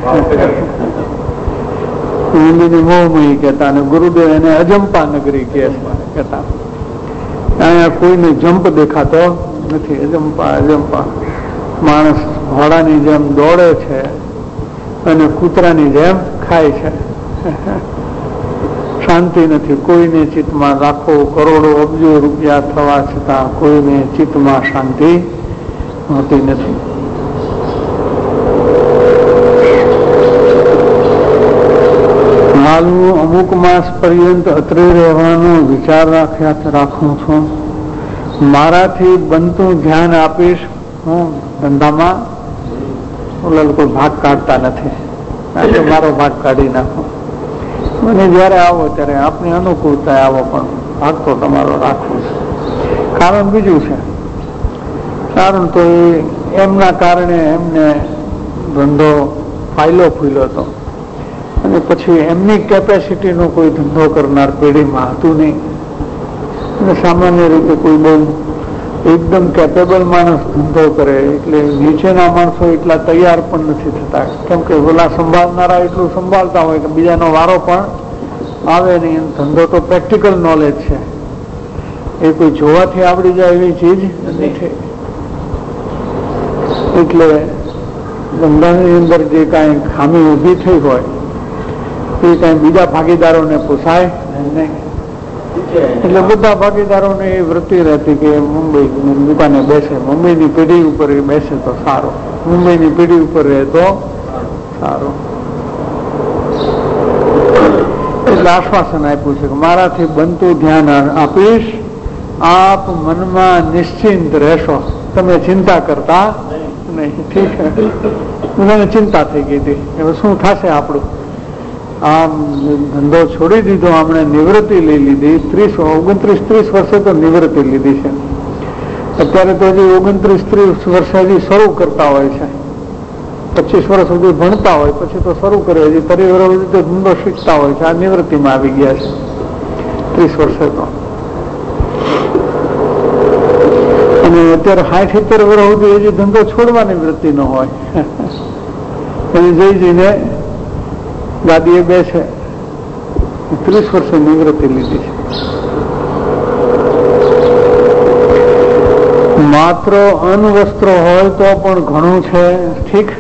મુંબઈની મોહમયી કહેતા અને ગુરુદેવ એને અજંપા નગરી કહેતા. અહીંયા કોઈને જંપ દેખાતો નથી. અજંપા માણસ ઘોડાની જેમ દોડે છે અને કૂતરાની જેમ ખાય છે. શાંતિ નથી. કોઈને ચિત્તમાં લાખો કરોડો અબજો રૂપિયા થવા છતાં કોઈને ચિત્તમાં શાંતિ હોતી નથી. હાલ હું અમુક માસ પર્યંત અત્રે રહેવાનો વિચાર રાખું છું. મારાથી બનતું ધ્યાન આપીશ. હું ધંધામાં ઓલા લોકો ભાગ કાઢતા નથી. મારો ભાગ કાઢી નાખો. મને જયારે આવો ત્યારે આપની અનુકૂળતા આવો, પણ ભાગ તો તમારો રાખવો છે. કારણ બીજું છે. કારણ તો એમના કારણે એમને ધંધો ફાયલો ફૂલ્યો હતો અને પછી એમની કેપેસિટીનો કોઈ ધંધો કરનાર પેઢીમાં હતું નહીં. અને સામાન્ય રીતે કોઈ બહુ એકદમ કેપેબલ માણસ ધંધો કરે એટલે નીચેના માણસો એટલા તૈયાર પણ નથી થતા. કેમ કે ઓલા સંભાળનારા એટલું સંભાળતા હોય કે બીજાનો વારો પણ આવે નહીં. ધંધો તો પ્રેક્ટિકલ નોલેજ છે. એ કોઈ જોવાથી આવડી જાય એવી ચીજ નથી. એટલે ધંધાની અંદર જે કાંઈ ખામી ઊભી થઈ હોય એ કાંઈ બીજા ભાગીદારોને પોસાય નહીં. એટલે બધા ભાગીદારોને એ વૃત્તિ રહેતી કે મુંબઈ દુકાને બેસે, મુંબઈની પેઢી ઉપર એ બેસે તો સારો, મુંબઈની પેઢી ઉપર રહે તો સારો. એટલે આશ્વાસન આપ્યું છે કે મારાથી બનતું ધ્યાન આપીશ, આપ મનમાં નિશ્ચિંત રહેશો, તમે ચિંતા કરતા નહીં. ઠીક છે, મને ચિંતા થઈ ગઈ હતી હવે શું થશે આપણું. આમ ધંધો છોડી દીધો, હમણે નિવૃત્તિ લઈ લીધી, 29-30 વર્ષે તો નિવૃત્તિ લીધી છે. અત્યારે તો હજી 29-30 વર્ષે હજી શરૂ કરતા હોય છે. 25 વર્ષ સુધી ભણતા હોય પછી તો શરૂ કરે, હજી 30 વર્ષ સુધી તો ધંધો શીખતા હોય છે. આ નિવૃત્તિમાં આવી ગયા છે 30 વર્ષે તો. અને અત્યારે 60-70 વર્ષ સુધી હજી ધંધો છોડવાની વૃત્તિ ન હોય. હજી જઈને ગાદીએ બેસે, 30 વર્ષે નિવૃત્તિ લીધી છે. માત્ર અન્વસ્ત્રો હોય તો પણ ઘણું છે. ઠીક,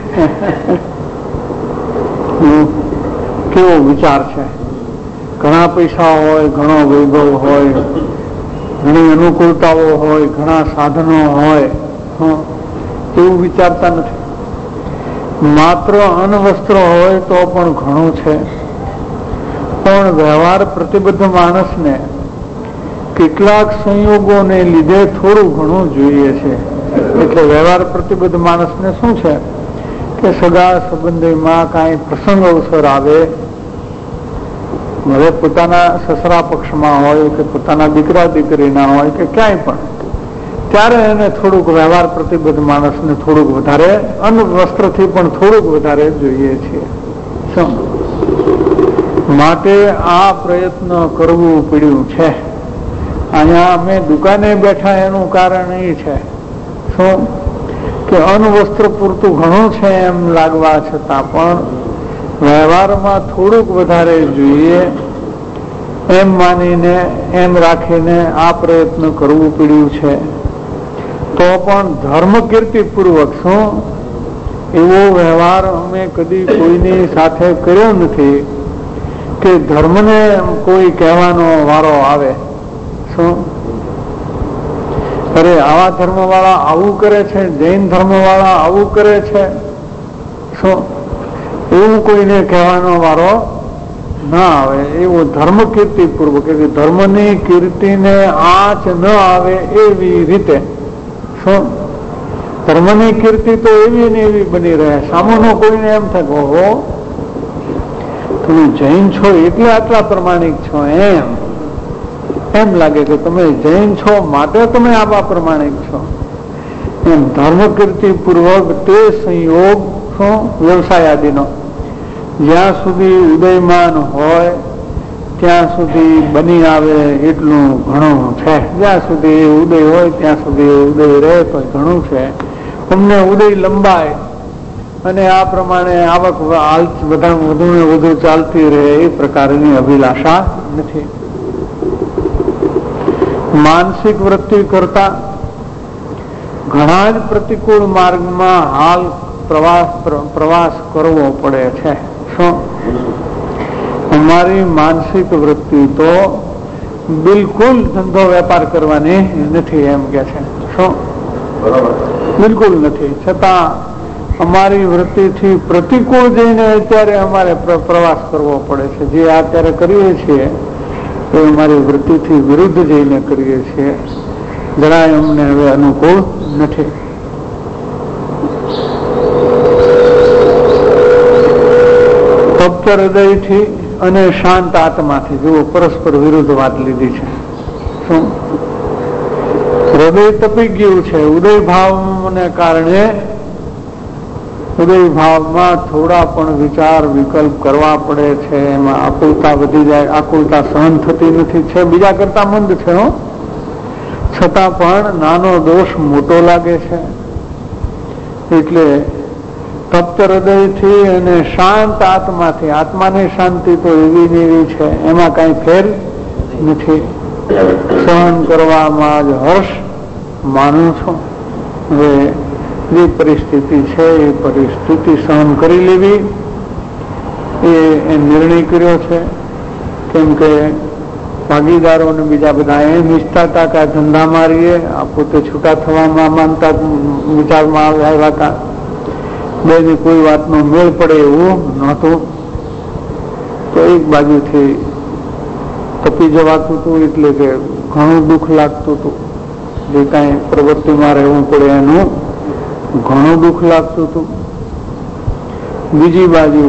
કેવો વિચાર છે. ઘણા પૈસા હોય, ઘણો વૈભવ હોય, ઘણી અનુકૂળતાઓ હોય, ઘણા સાધનો હોય, એવું વિચારતા નથી. માત્ર અન્વસ્ત્રો હોય તો પણ ઘણું છે. પણ વ્યવહાર પ્રતિબદ્ધ માણસને કેટલાક સંયોગોને લીધે થોડું ઘણું જોઈએ છે. એટલે વ્યવહાર પ્રતિબદ્ધ માણસને શું છે કે સગા સંબંધીમાં કાંઈ પ્રસંગ અવસર આવે, હવે પોતાના સસરા પક્ષમાં હોય કે પોતાના દીકરા દીકરીના હોય કે ક્યાંય પણ, ત્યારે એને થોડુંક વ્યવહાર પ્રતિબદ્ધ માણસને થોડુંક વધારે અન્વસ્ત્રથી પણ થોડુંક વધારે જોઈએ છે. માટે આ પ્રયત્ન કરવું પડ્યું છે. અહીંયા અમે દુકાને બેઠા એનું કારણ એ છે શું કે અન્વસ્ત્ર પૂરતું ઘણું છે એમ લાગવા છતાં પણ વ્યવહારમાં થોડુંક વધારે જોઈએ એમ માનીને, એમ રાખીને આ પ્રયત્ન કરવું પડ્યું છે. તો પણ ધર્મ કીર્તિપૂર્વક શું એવો વ્યવહાર અમે કદી કોઈની સાથે કર્યો નથી કે ધર્મને કોઈ કહેવાનો વારો આવે. અરે આવા ધર્મ વાળા આવું કરે છે, જૈન ધર્મ વાળા આવું કરે છે, શું એવું કોઈને કહેવાનો વારો ના આવે. એવું ધર્મ કીર્તિ પૂર્વક, ધર્મની કીર્તિને આંચ ન આવે એવી રીતે. શું ધર્મની કીર્તિ તો એવી ને એવી બની રહે. સામોનો કોઈને એમ થાય ઓહો તમે જૈન છો એટલે આટલા પ્રમાણિક છો, એમ લાગે કે તમે જૈન છો માટે તમે આવા પ્રમાણિક છો. એમ ધર્મ કીર્તિ પૂર્વક તે સંયોગ વ્યવસાય આદિનો જ્યાં સુધી ઉદયમાન હોય ત્યાં સુધી બની આવે એટલું ઘણું છે. જ્યાં સુધી ઉદય હોય ત્યાં સુધી ઉદય રહે તો ઘણું છે. અમને ઉદય લંબાય અને આ પ્રમાણે આવક વધુ ને વધુ ચાલતી રહે એ પ્રકારની અભિલાષા નથી. માનસિક વૃત્તિ કરતા ઘણા જ પ્રતિકૂળ માર્ગમાં હાલ પ્રવાસ કરવો પડે છે. શું અમારી માનસિક વૃત્તિ તો બિલકુલ ધંધો વેપાર કરવાની નથી એમ કે છે. શું બિલકુલ નથી. છતાં અમારી વૃત્તિથી પ્રતિકૂળ જઈને અત્યારે અમારે પ્રવાસ કરવો પડે છે. જે અત્યારે કરીએ છીએ એ અમારી વૃત્તિથી વિરુદ્ધ જઈને કરીએ છીએ. જરાય અમને હવે અનુકૂળ નથી. તપ્ત હૃદયથી અને શાંત આત્માથી, જુઓ પરસ્પર વિરુદ્ધ વાત લીધી છે. શું હૃદય તપી ગયું છે ઉદય ભાવને કારણે. ઉદય ભાવમાં થોડા પણ વિચાર વિકલ્પ કરવા પડે છે. એમાં આકુલતા વધી જાય. આકુલતા સહન થતી નથી. છે બીજા કરતા મંદ છે છતાં પણ નાનો દોષ મોટો લાગે છે. એટલે તપ્ત હૃદયથી અને શાંત આત્માથી, આત્માની શાંતિ તો એવી ને એવી છે, એમાં કઈ ફેર નથી. સહન કરવામાં જ હર્ષ માનું છું. હવે જે પરિસ્થિતિ છે એ પરિસ્થિતિ સહન કરી લેવી એ નિર્ણય કર્યો છે. કેમ કે ભાગીદારોને બીજા બધા એમ ઈચ્છતા હતા કે આ ધંધા મારીએ, આ પોતે છૂટા થવામાં માનતા વિચારમાં આવ્યા હતા. બેની કોઈ વાતનો મેળ પડે એવું નહોતું. તો એક બાજુથી તપી જવાતું હતું, એટલે કે ઘણું દુઃખ લાગતું હતું. જે કાંઈ પ્રવૃત્તિમાં રહેવું પડે એનું ઘણું દુઃખ લાગતું હતું. બીજી બાજુ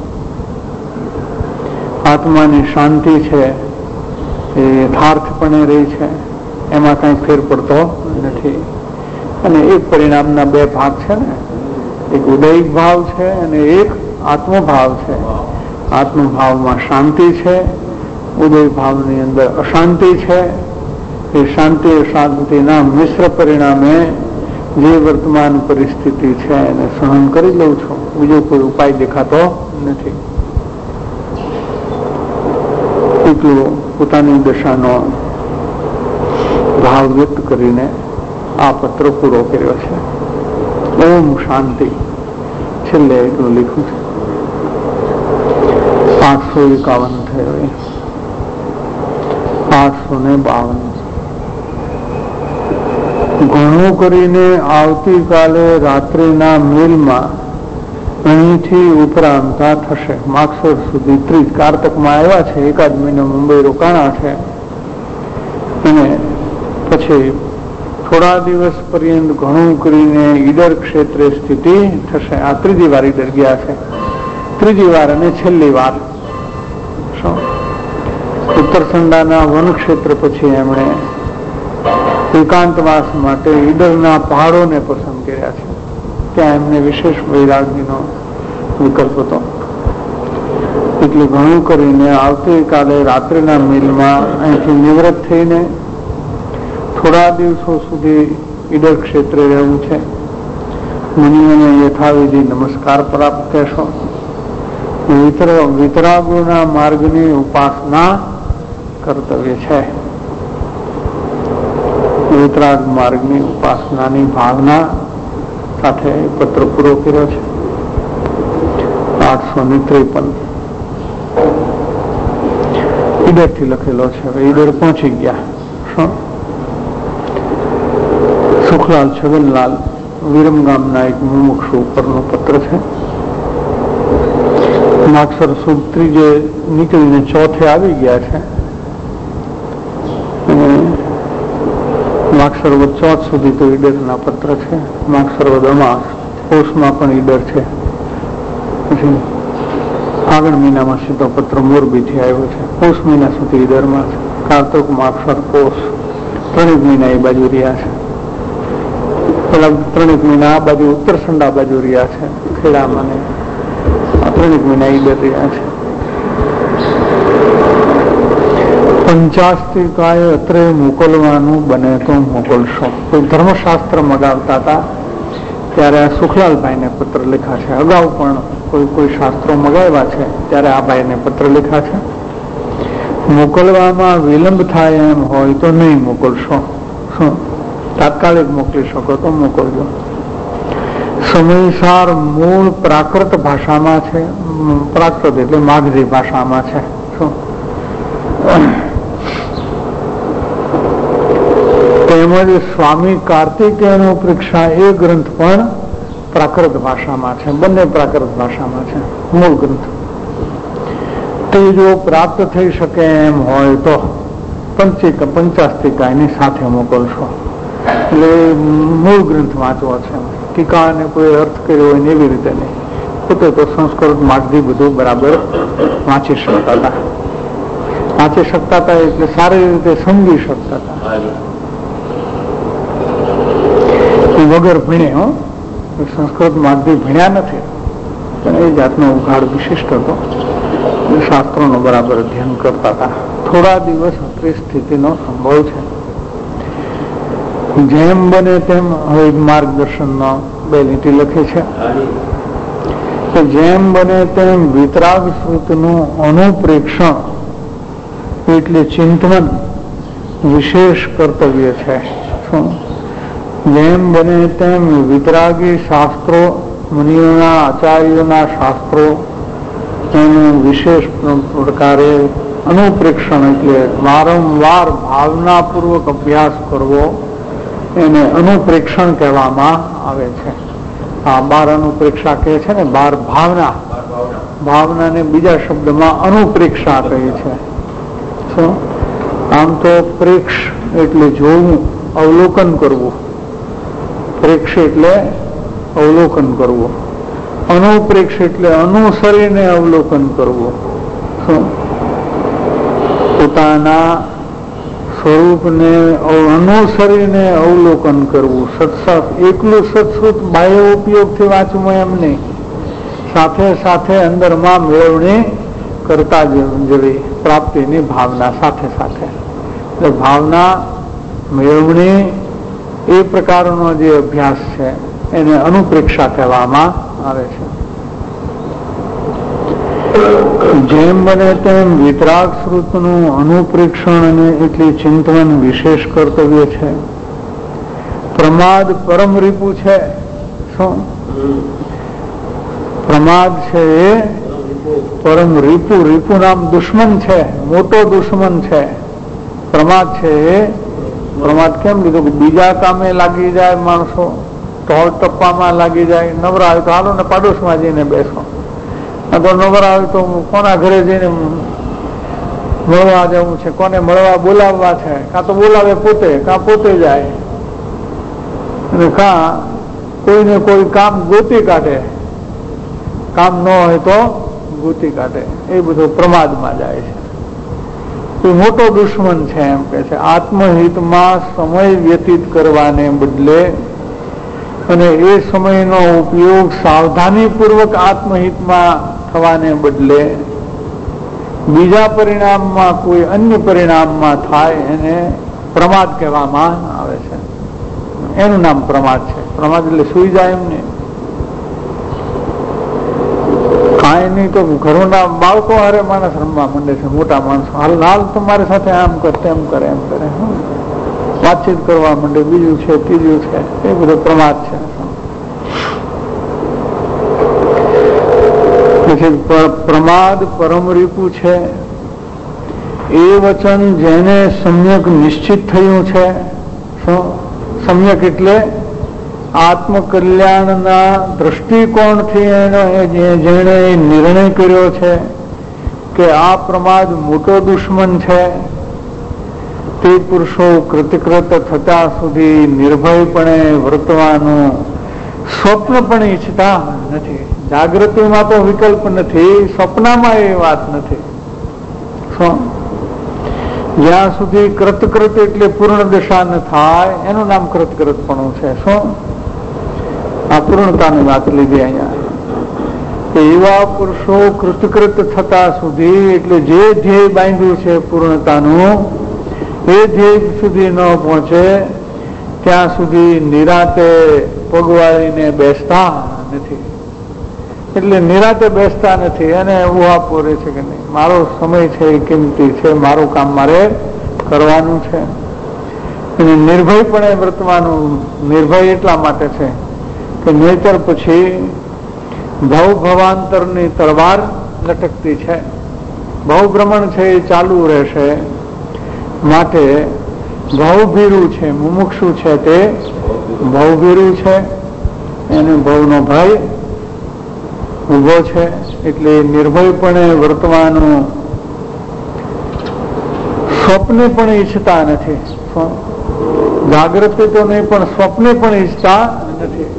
આત્માની શાંતિ છે એ યથાર્થપણે રહી છે, એમાં કાંઈ ફેર પડતો નથી. અને એક પરિણામના બે ભાગ છે ને, એક ઉદયિક ભાવ છે અને એક આત્મભાવ છે. આત્મભાવમાં શાંતિ છે, ઉદય ભાવની અંદર અશાંતિ છે. એ શાંતિ અશાંતિના મિશ્ર પરિણામે જે વર્તમાન પરિસ્થિતિ છે એને સહન કરી લઉં છું, બીજો કોઈ ઉપાય દેખાતો નથી. એટલું પોતાની દશાનો ભાવ વ્યક્ત કરીને આ પત્ર પૂરો કર્યો છે. ઓમ શાંતિ છેલ્લે એટલું લખ્યું છે. 851 થયો, 852. ઘણું કરીને આવતીકાલે રાત્રિના મેલમાં અહીંથી ઉપરાંતા થશે. માગસર સુધી 30 કારતકમાં આવ્યા છે, એકાદ મહિનો મુંબઈ રોકાણા છે, અને પછી થોડા દિવસ પર્યંત ઘણું કરીને ઈડર ક્ષેત્રે સ્થિતિ થશે. આ ત્રીજી વાર ઈડર ગયા છે, ત્રીજી વાર અને છેલ્લી વાર. ઉત્તરસંડાના વન ક્ષેત્ર પછી એમણે એકાંતવાસ માટે ઈડરના પહાડોને પસંદ કર્યા છે. ત્યાં એમને વિશેષ વૈરાગ્યનો વિકલ્પ હતો. એટલે ઘણું કરીને આવતીકાલે રાત્રિના મેલમાં અહીંથી નિવૃત્ત થઈને થોડા દિવસો સુધી ઈડર ક્ષેત્રે રહેવું છે. મુનિઓને યથાવિધિ નમસ્કાર પ્રાપ્ત થશો. વિતરાગોના માર્ગની ઉપાસના કર્તવ્ય છે. વિતરાગ માર્ગની ઉપાસનાની ભાવના સાથે પત્ર પૂરો કર્યો છે. 853 ઈડર થી લખેલો છે. હવે ઈડર પહોંચી ગયા. સુખલાલ છગનલાલ વિરમગામના એક મુમુક્ષુ ઉપરનો પત્ર છે. માગસર સુદ ત્રીજે નીકળીને ચોથે આવી ગયા છે, અને માગસરવદ ચોથ સુધી તો ઈડરના પત્ર છે. માગસરવદ અમાસ પોષમાં પણ ઈડર છે. પછી આગળ મહિનામાં સીધો પત્ર મોરબીથી આવ્યો છે. પોષ મહિના સુધી ઈડરમાં છે. કારતક, માગસર, પોષ 3 મહિના એ બાજુ રહ્યા છે. પેલા 3 મહિના આ બાજુ ઉત્તરસંડા બાજુ રહ્યા છે, ખેડામાં. 3 મહિના ઈડર રહ્યા છે. 85 અત્રે મોકલવાનું બને તો મોકલશો. કોઈ ધર્મશાસ્ત્ર મગાવતા હતા ત્યારે આ સુખલાલભાઈને પત્ર લખ્યા છે. અગાઉ પણ કોઈ શાસ્ત્રો મગાવ્યા છે ત્યારે આ ભાઈને પત્ર લખ્યા છે. મોકલવામાં વિલંબ થાય એમ હોય તો નહીં મોકલશો. શું તાત્કાલિક મોકલી શકો તો મોકલજો. સમયસાર મૂળ પ્રાકૃત ભાષામાં છે. પ્રાકૃત એટલે માગધી ભાષામાં છે. શું તેમજ સ્વામી કાર્તિકેયનો પરીક્ષા એ ગ્રંથ પણ પ્રાકૃત ભાષામાં છે. બંને પ્રાકૃત ભાષામાં છે, મૂળ ગ્રંથ. તે જો પ્રાપ્ત થઈ શકે એમ હોય તો 85 એની સાથે મોકલશો. એટલે મૂળ ગ્રંથ વાંચવો છે. ટીકાને કોઈ અર્થ કર્યો હોય ને એવી રીતે નહીં. પોતે તો સંસ્કૃત માગધી બધું બરાબર વાંચી શકતા હતા. એટલે સારી રીતે સમજી શકતા હતા. વગર ભણે સંસ્કૃત માગધી ભણ્યા નથી, પણ એ જાતનો ઉઘાડ વિશિષ્ટ હતો. શાસ્ત્રોનો બરાબર અધ્યયન કરતા હતા. થોડા દિવસ આપણી સ્થિતિનો સંભવ છે. જેમ બને તેમ હવે માર્ગદર્શનનો 2 લીટી લખે છે કે જેમ બને તેમ વિતરાગ શ્રુતનું અનુપ્રેક્ષણ એટલે ચિંતન વિશેષ કર્તવ્ય છે. શું જેમ બને તેમ વિતરાગી શાસ્ત્રો, મુનિઓના આચાર્યોના શાસ્ત્રો એનું વિશેષ પ્રકારે અનુપ્રેક્ષણ એટલે વારંવાર ભાવનાપૂર્વક અભ્યાસ કરવો, એને અનુપ્રેક્ષણ કહેવામાં આવે છે. આ 12 અનુપ્રેક્ષા કહે છે ને, 12 ભાવનાને બીજા શબ્દમાં અનુપ્રેક્ષા કહે છે. આમ તો પ્રેક્ષ એટલે જોવું, અવલોકન કરવું. પ્રેક્ષ એટલે અવલોકન કરવું. અનુપ્રેક્ષ એટલે અનુસરીને અવલોકન કરવું. પોતાના સ્વરૂપને અનુસરીને અવલોકન કરવું. એકલું સત્સુત બાહ્ય ઉપયોગથી વાંચવું એમ નહીં, સાથે સાથે અંદરમાં મેળવણી કરતા જવી, પ્રાપ્તિની ભાવના સાથે સાથે. એટલે ભાવના મેળવણી એ પ્રકારનો જે અભ્યાસ છે એને અનુપ્રેક્ષા કહેવામાં આવે છે. જેમ બને તેમ વિતરાગ શ્રુતનું અનુપ્રેક્ષણ અને એટલે ચિંતન વિશેષ કર્તવ્ય છે. પ્રમાદ પરમ રીપુ છે. શું પ્રમાદ છે એ પરમ રીપુ, રીપુ નામ દુશ્મન છે, મોટો દુશ્મન છે. પ્રમાદ છે એ, પ્રમાદ કેમ લીધું કે બીજા કામે લાગી જાય માણસો, ઢોળ ટપ્પામાં લાગી જાય. નવરા આવે તો હાલો ને પાડોશમાં જઈને બેસો, તો નવરા આવે તો કોના ઘરે જઈને મળવા જવું છે, કોને મળવા બોલાવવા છે, કાં તો બોલાવે પોતે, કાં પોતે જાય, અને કાં કોઈને કોઈ કામ ગોતી કાઢે, કામ ન હોય તો ગોતી કાઢે. એ બધું પ્રમાદમાં જાય છે. એ મોટો દુશ્મન છે એમ કે છે. આત્મહિતમાં સમય વ્યતીત કરવાને બદલે અને એ સમયનો ઉપયોગ સાવધાનીપૂર્વક આત્મહિતમાં થવાને બદલે બીજા પરિણામમાં કોઈ અન્ય પરિણામમાં થાય એને પ્રમાદ કહેવામાં આવે છે. એનું નામ પ્રમાદ છે. પ્રમાદ એટલે સુઈ જાય એમ નહીં. કાંઈ નહીં તો ઘરોના બાળકો હારે માણસ રમવા માંડે છે, મોટા માણસો હાલ તમારી સાથે આમ કર તેમ કરે એમ કરે, વાતચીત કરવા માંડે, બીજું છે ત્રીજું છે, એ બધો પ્રમાદ છે. પ્રમાદ પરમ રીપુ છે એ વચન જેને સમ્યક નિશ્ચિત થયું છે. શું સમ્યક એટલે આત્મકલ્યાણના દ્રષ્ટિકોણથી જેણે નિર્ણય કર્યો છે કે આ પ્રમાદ મોટો દુશ્મન છે, તે પુરુષો કૃતકૃત થતા સુધી નિર્ભયપણે વર્તવાનું સ્વપ્ન પણ ઈચ્છતા નથી. જાગૃતિમાં તો વિકલ્પ નથી, સ્વપ્નમાં એ વાત નથી. જ્યાં સુધી કૃતકૃત એટલે પૂર્ણ દશા ન થાય એનું નામ કૃતકૃતપણું છે. શું આ પૂર્ણતાની વાત લીધી અહીંયા. એવા પુરુષો કૃતકૃત થતા સુધી એટલે જે ધ્યેય બાંધ્યું છે પૂર્ણતાનું એ ધ્યેય સુધી ન પહોંચે ત્યાં સુધી નિરાતે પગવાળીને બેસતા નથી. એટલે નિરાતે બેસતા નથી અને ઉહાપો રહે છે કે નહીં, મારો સમય છે એ કિંમતી છે, મારું કામ મારે કરવાનું છે. અને નિર્ભયપણે વર્તવાનું. નિર્ભય એટલા માટે છે કે નહીતર પછી ભવાંતરની તલવાર લટકતી છે, ભવભ્રમણ છે એ ચાલુ રહેશે. માટે ભવભીરું છે, મુમુક્ષુ છે તે ભવભીરું છે, એને ભવનો ભય ઉભો છે. એટલે નિર્ભયપણે વર્તવાનું સ્વપ્ને પણ ઈચ્છતા નથી. જાગૃતિ તો નહીં પણ સ્વપ્ને પણ ઈચ્છતા નથી.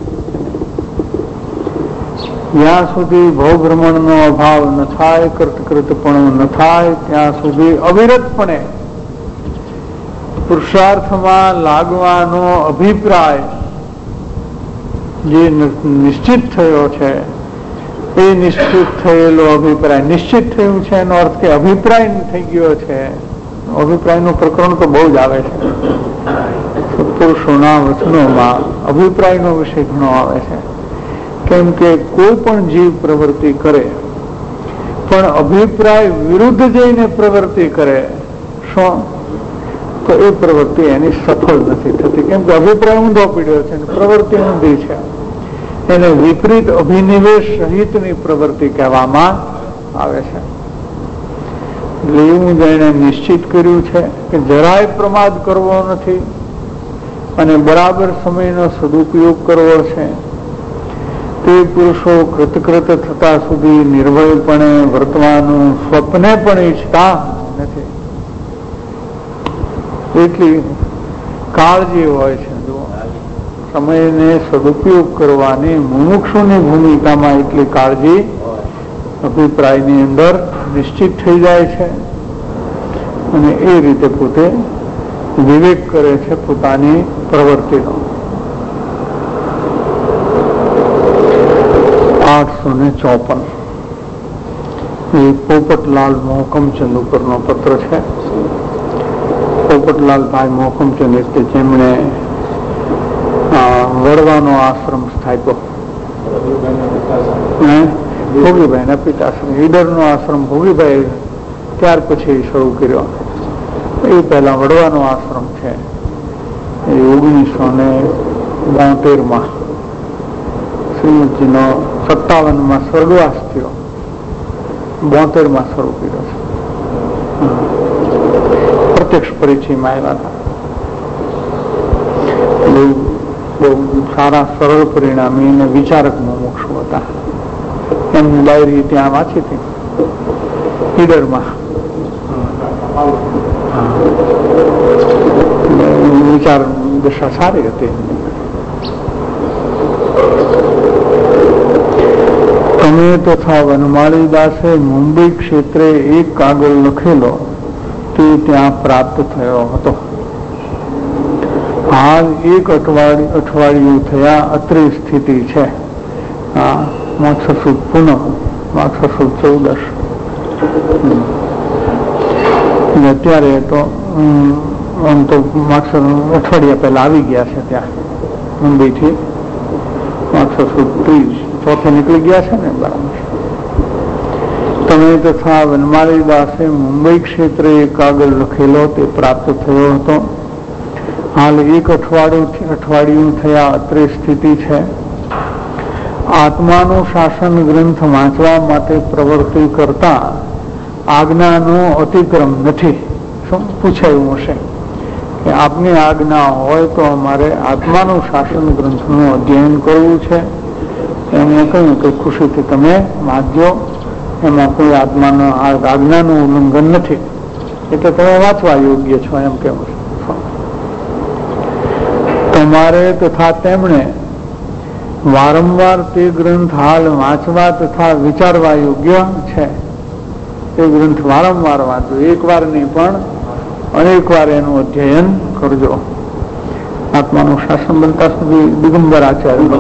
જ્યાં સુધી ભવભ્રમણનો અભાવ ન થાય, કૃતકૃતપણું ન થાય ત્યાં સુધી અવિરતપણે પુરુષાર્થમાં લાગવાનો અભિપ્રાય જે નિશ્ચિત થયો છે એ નિશ્ચિત થયેલો અભિપ્રાય, નિશ્ચિત થયું છે એનો અર્થ કે અભિપ્રાય થઈ ગયો છે. અભિપ્રાયનું પ્રકરણ તો બહુ જ આવે છે. પુરુષોના વચનોમાં અભિપ્રાયનો વિષય ઘણો આવે છે. કેમ કે કોઈ પણ જીવ પ્રવૃત્તિ કરે પણ અભિપ્રાય વિરુદ્ધ જઈને પ્રવૃત્તિ કરે શું તો એ પ્રવૃત્તિ એની સફળ નથી થતી. કેમ કે અભિપ્રાય ઊંધો પીડ્યો છે, પ્રવૃત્તિ ઊંધી છે. એને વિપરીત અભિનિવેશ સહિતની પ્રવૃત્તિ કહેવામાં આવે છે. એટલે એવું જેણે નિશ્ચિત કર્યું છે કે જરાય પ્રમાદ કરવો નથી અને બરાબર સમયનો સદુપયોગ કરવો છે, તે પુરુષો કૃતકૃત થતા સુધી નિર્ભયપણે વર્તવાનું સ્વપ્ને પણ ઈચ્છતા નથી. એટલી કાળજી હોય છે. જો સમયને સદુપયોગ કરવાની મુમુક્ષુની ભૂમિકામાં એટલી કાળજી અભિપ્રાયની અંદર નિશ્ચિત થઈ જાય છે અને એ રીતે પોતે વિવેક કરે છે પોતાની પ્રવૃત્તિનો. 854 એ પોપટલાલ મોહકમચંદ ઉપરનો પત્ર છે. પોપટલાલભાઈ મોહકમચંદ એટલે જેમણે વડવાનો આશ્રમ સ્થાપ્યો, ભોગીભાઈના પિતાશ્રી ઈડરનો આશ્રમ ભોગીભાઈ ત્યાર પછી શરૂ કર્યો. એ પહેલા વડવાનો આશ્રમ છે એ 1972 શ્રીમદજીનો 57 સ્વર્ગવાસ થયો, 72 શરૂ કર્યો છે. પ્રત્યક્ષ પરિચયમાં આવ્યા હતા. બહુ સારા સરળ પરિણામી અને વિચારક મુમુક્ષુ હતા. એમની ડાયરી ત્યાં વાંચી હતી ઈડરમાં. વિચાર દશા સારી હતી. તમે તથા વનમાળી દાસે મુંબઈ ક્ષેત્રે એક કાગળ લખેલો તે ત્યાં પ્રાપ્ત થયો હતો. હાલ એક અઠવાડિયું થયા અત્રે સ્થિતિ છે. માક્ષર પુનઃ માક્ષર 14 અત્યારે તો આમ તો માક્ષર અઠવાડિયા પહેલા આવી ગયા છે ત્યાં મુંબઈ થી. માક્ષર 30 ચોથે નીકળી ગયા છે ને. બરાબર. તમે તથા વનમાળી દાસે મુંબઈ ક્ષેત્રે એક કાગળ લખેલો તે પ્રાપ્ત થયો હતો. હાલ એક અઠવાડિયું થયા અત્રે સ્થિતિ છે. આત્માનું શાસન ગ્રંથ વાંચવા માટે પ્રવૃત્તિ કરતા આજ્ઞાનો અતિક્રમ નથી. શું પૂછાયું હશે કે આપની આજ્ઞા હોય તો અમારે આત્માનું શાસન ગ્રંથનું અધ્યયન કરવું છે. એમણે કહ્યું કે ખુશીથી તમે વાંચજો, એમાં કોઈ આજ્ઞાનું ઉલ્લંઘન નથી, એટલે તમે વાંચવા યોગ્ય છો એમ કેવું છે. તમારે તથા તેમણે વારંવાર તે ગ્રંથ હાલ વાંચવા તથા વિચારવા યોગ્ય છે. એ ગ્રંથ વારંવાર વાંચો, એક વાર નહીં પણ અનેક વાર એનું અધ્યયન કરજો. આત્માનું શાસન બનતા સુધી દિગંબરાચાર્ય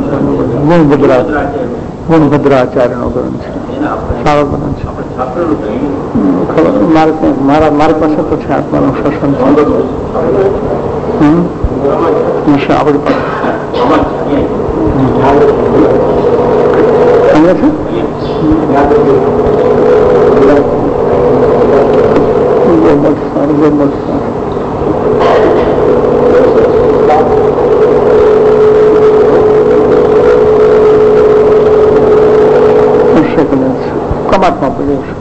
ગુણભદ્રાચાર્યનો ગ્રંથ છે. સારો ગ્રંથ છે. મારી પાસે તો છે આત્માનું શાસન. આપણી પાસે કબાટમાં પડ્યું છે.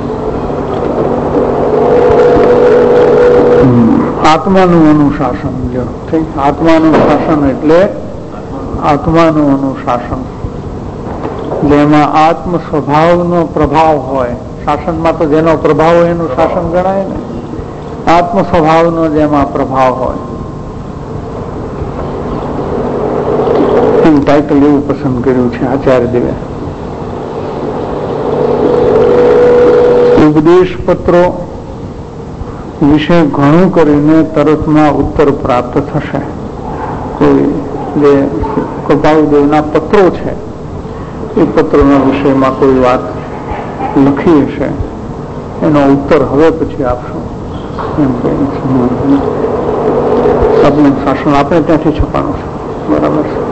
આત્માનું અનુશાસન. આત્માનું શાસન એટલે આત્માનું અનુશાસન જેમાં આત્મ સ્વભાવનો પ્રભાવ હોય. શાસનમાં તો જેનો પ્રભાવ હોય એનું શાસન ગણાય ને. આત્મ સ્વભાવનો જેમાં પ્રભાવ હોય એવું ટાઇટલ એવું પસંદ કર્યું છે આચાર્ય દેવે. ઉપદેશ પત્રો વિશે ઘણું કરીને તરતમાં ઉત્તર પ્રાપ્ત થશે. કોઈ જે કૃપાળુદેવના પત્રો છે એ પત્રોના વિષયમાં કોઈ વાત લખી હશે એનો ઉત્તર હવે પછી આપશું એમ કહ્યું છે. આપણે શાસન આપણે ત્યાંથી છપાનું છે. બરાબર છે.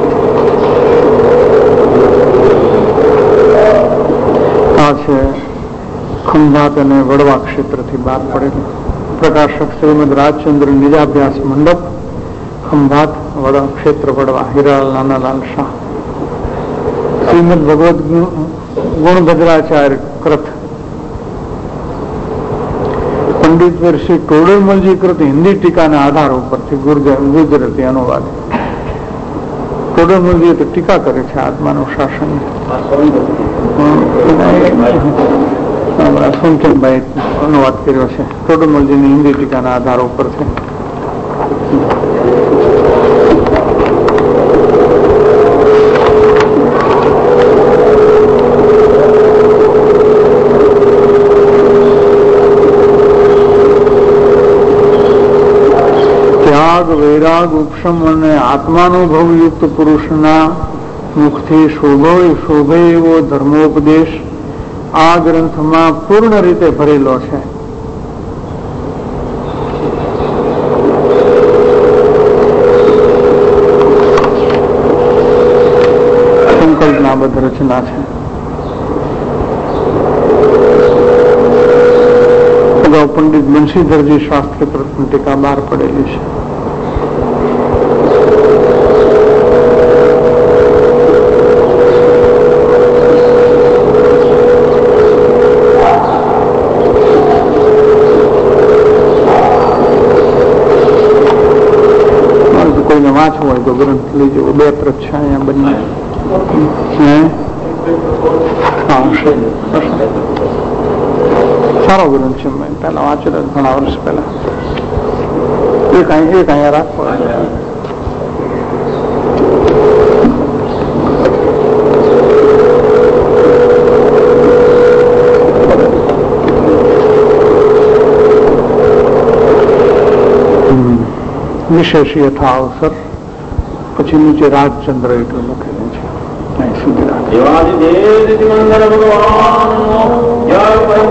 આ છે ખંભાત અને વડવા ક્ષેત્રથી બહાર પડેલું. પ્રકાશક શ્રીમદ રાજચંદ્ર નિજાભ્યાસ મંડપ, ખંભાત, વડવા ક્ષેત્ર, વડવા, હિરાલાલ નાનાલાલ શાહ. શ્રીમદ ભગવદ ગુણભદ્રાચાર્ય કૃત, પંડિત શ્રી ટોડરમલજી કૃત હિન્દી ટીકાના આધાર ઉપરથી ગુજરાતી અનુવાદ. ટોડરમલજીએ તો ટીકા કરે છે આત્માનું શાસન. સોમચંદભાઈ અનુવાદ કર્યો છે ટોડરમલજીની હિન્દી ટીકાના આધાર ઉપર છે. ત્યાગ, વૈરાગ, ઉપશમ અને આત્માનુભવ યુક્ત પુરુષના મુખથી શોભે એવો ધર્મોપદેશ આ ગ્રંથમાં પૂર્ણ રીતે ભરેલો છે. સંકલ્પનાબદ્ધ રચના છે. અગાઉ પંડિત બંશીધરજી શાસ્ત્રી પર ટીકા બહાર પડેલી છે. કોઈને વાંચવું હોય તો ગ્રંથ લઈ જવો. 2 પ્રત છે અહીંયા બંને. સારો ગ્રંથ છે. મેં પહેલા વાંચેલો ઘણા વર્ષ પહેલા. એક અહીંયા રાખવો. વિશેષ યથા અવસર પછી નીચે રાજચંદ્ર એટલું લખેલું છે. અહીં સુધી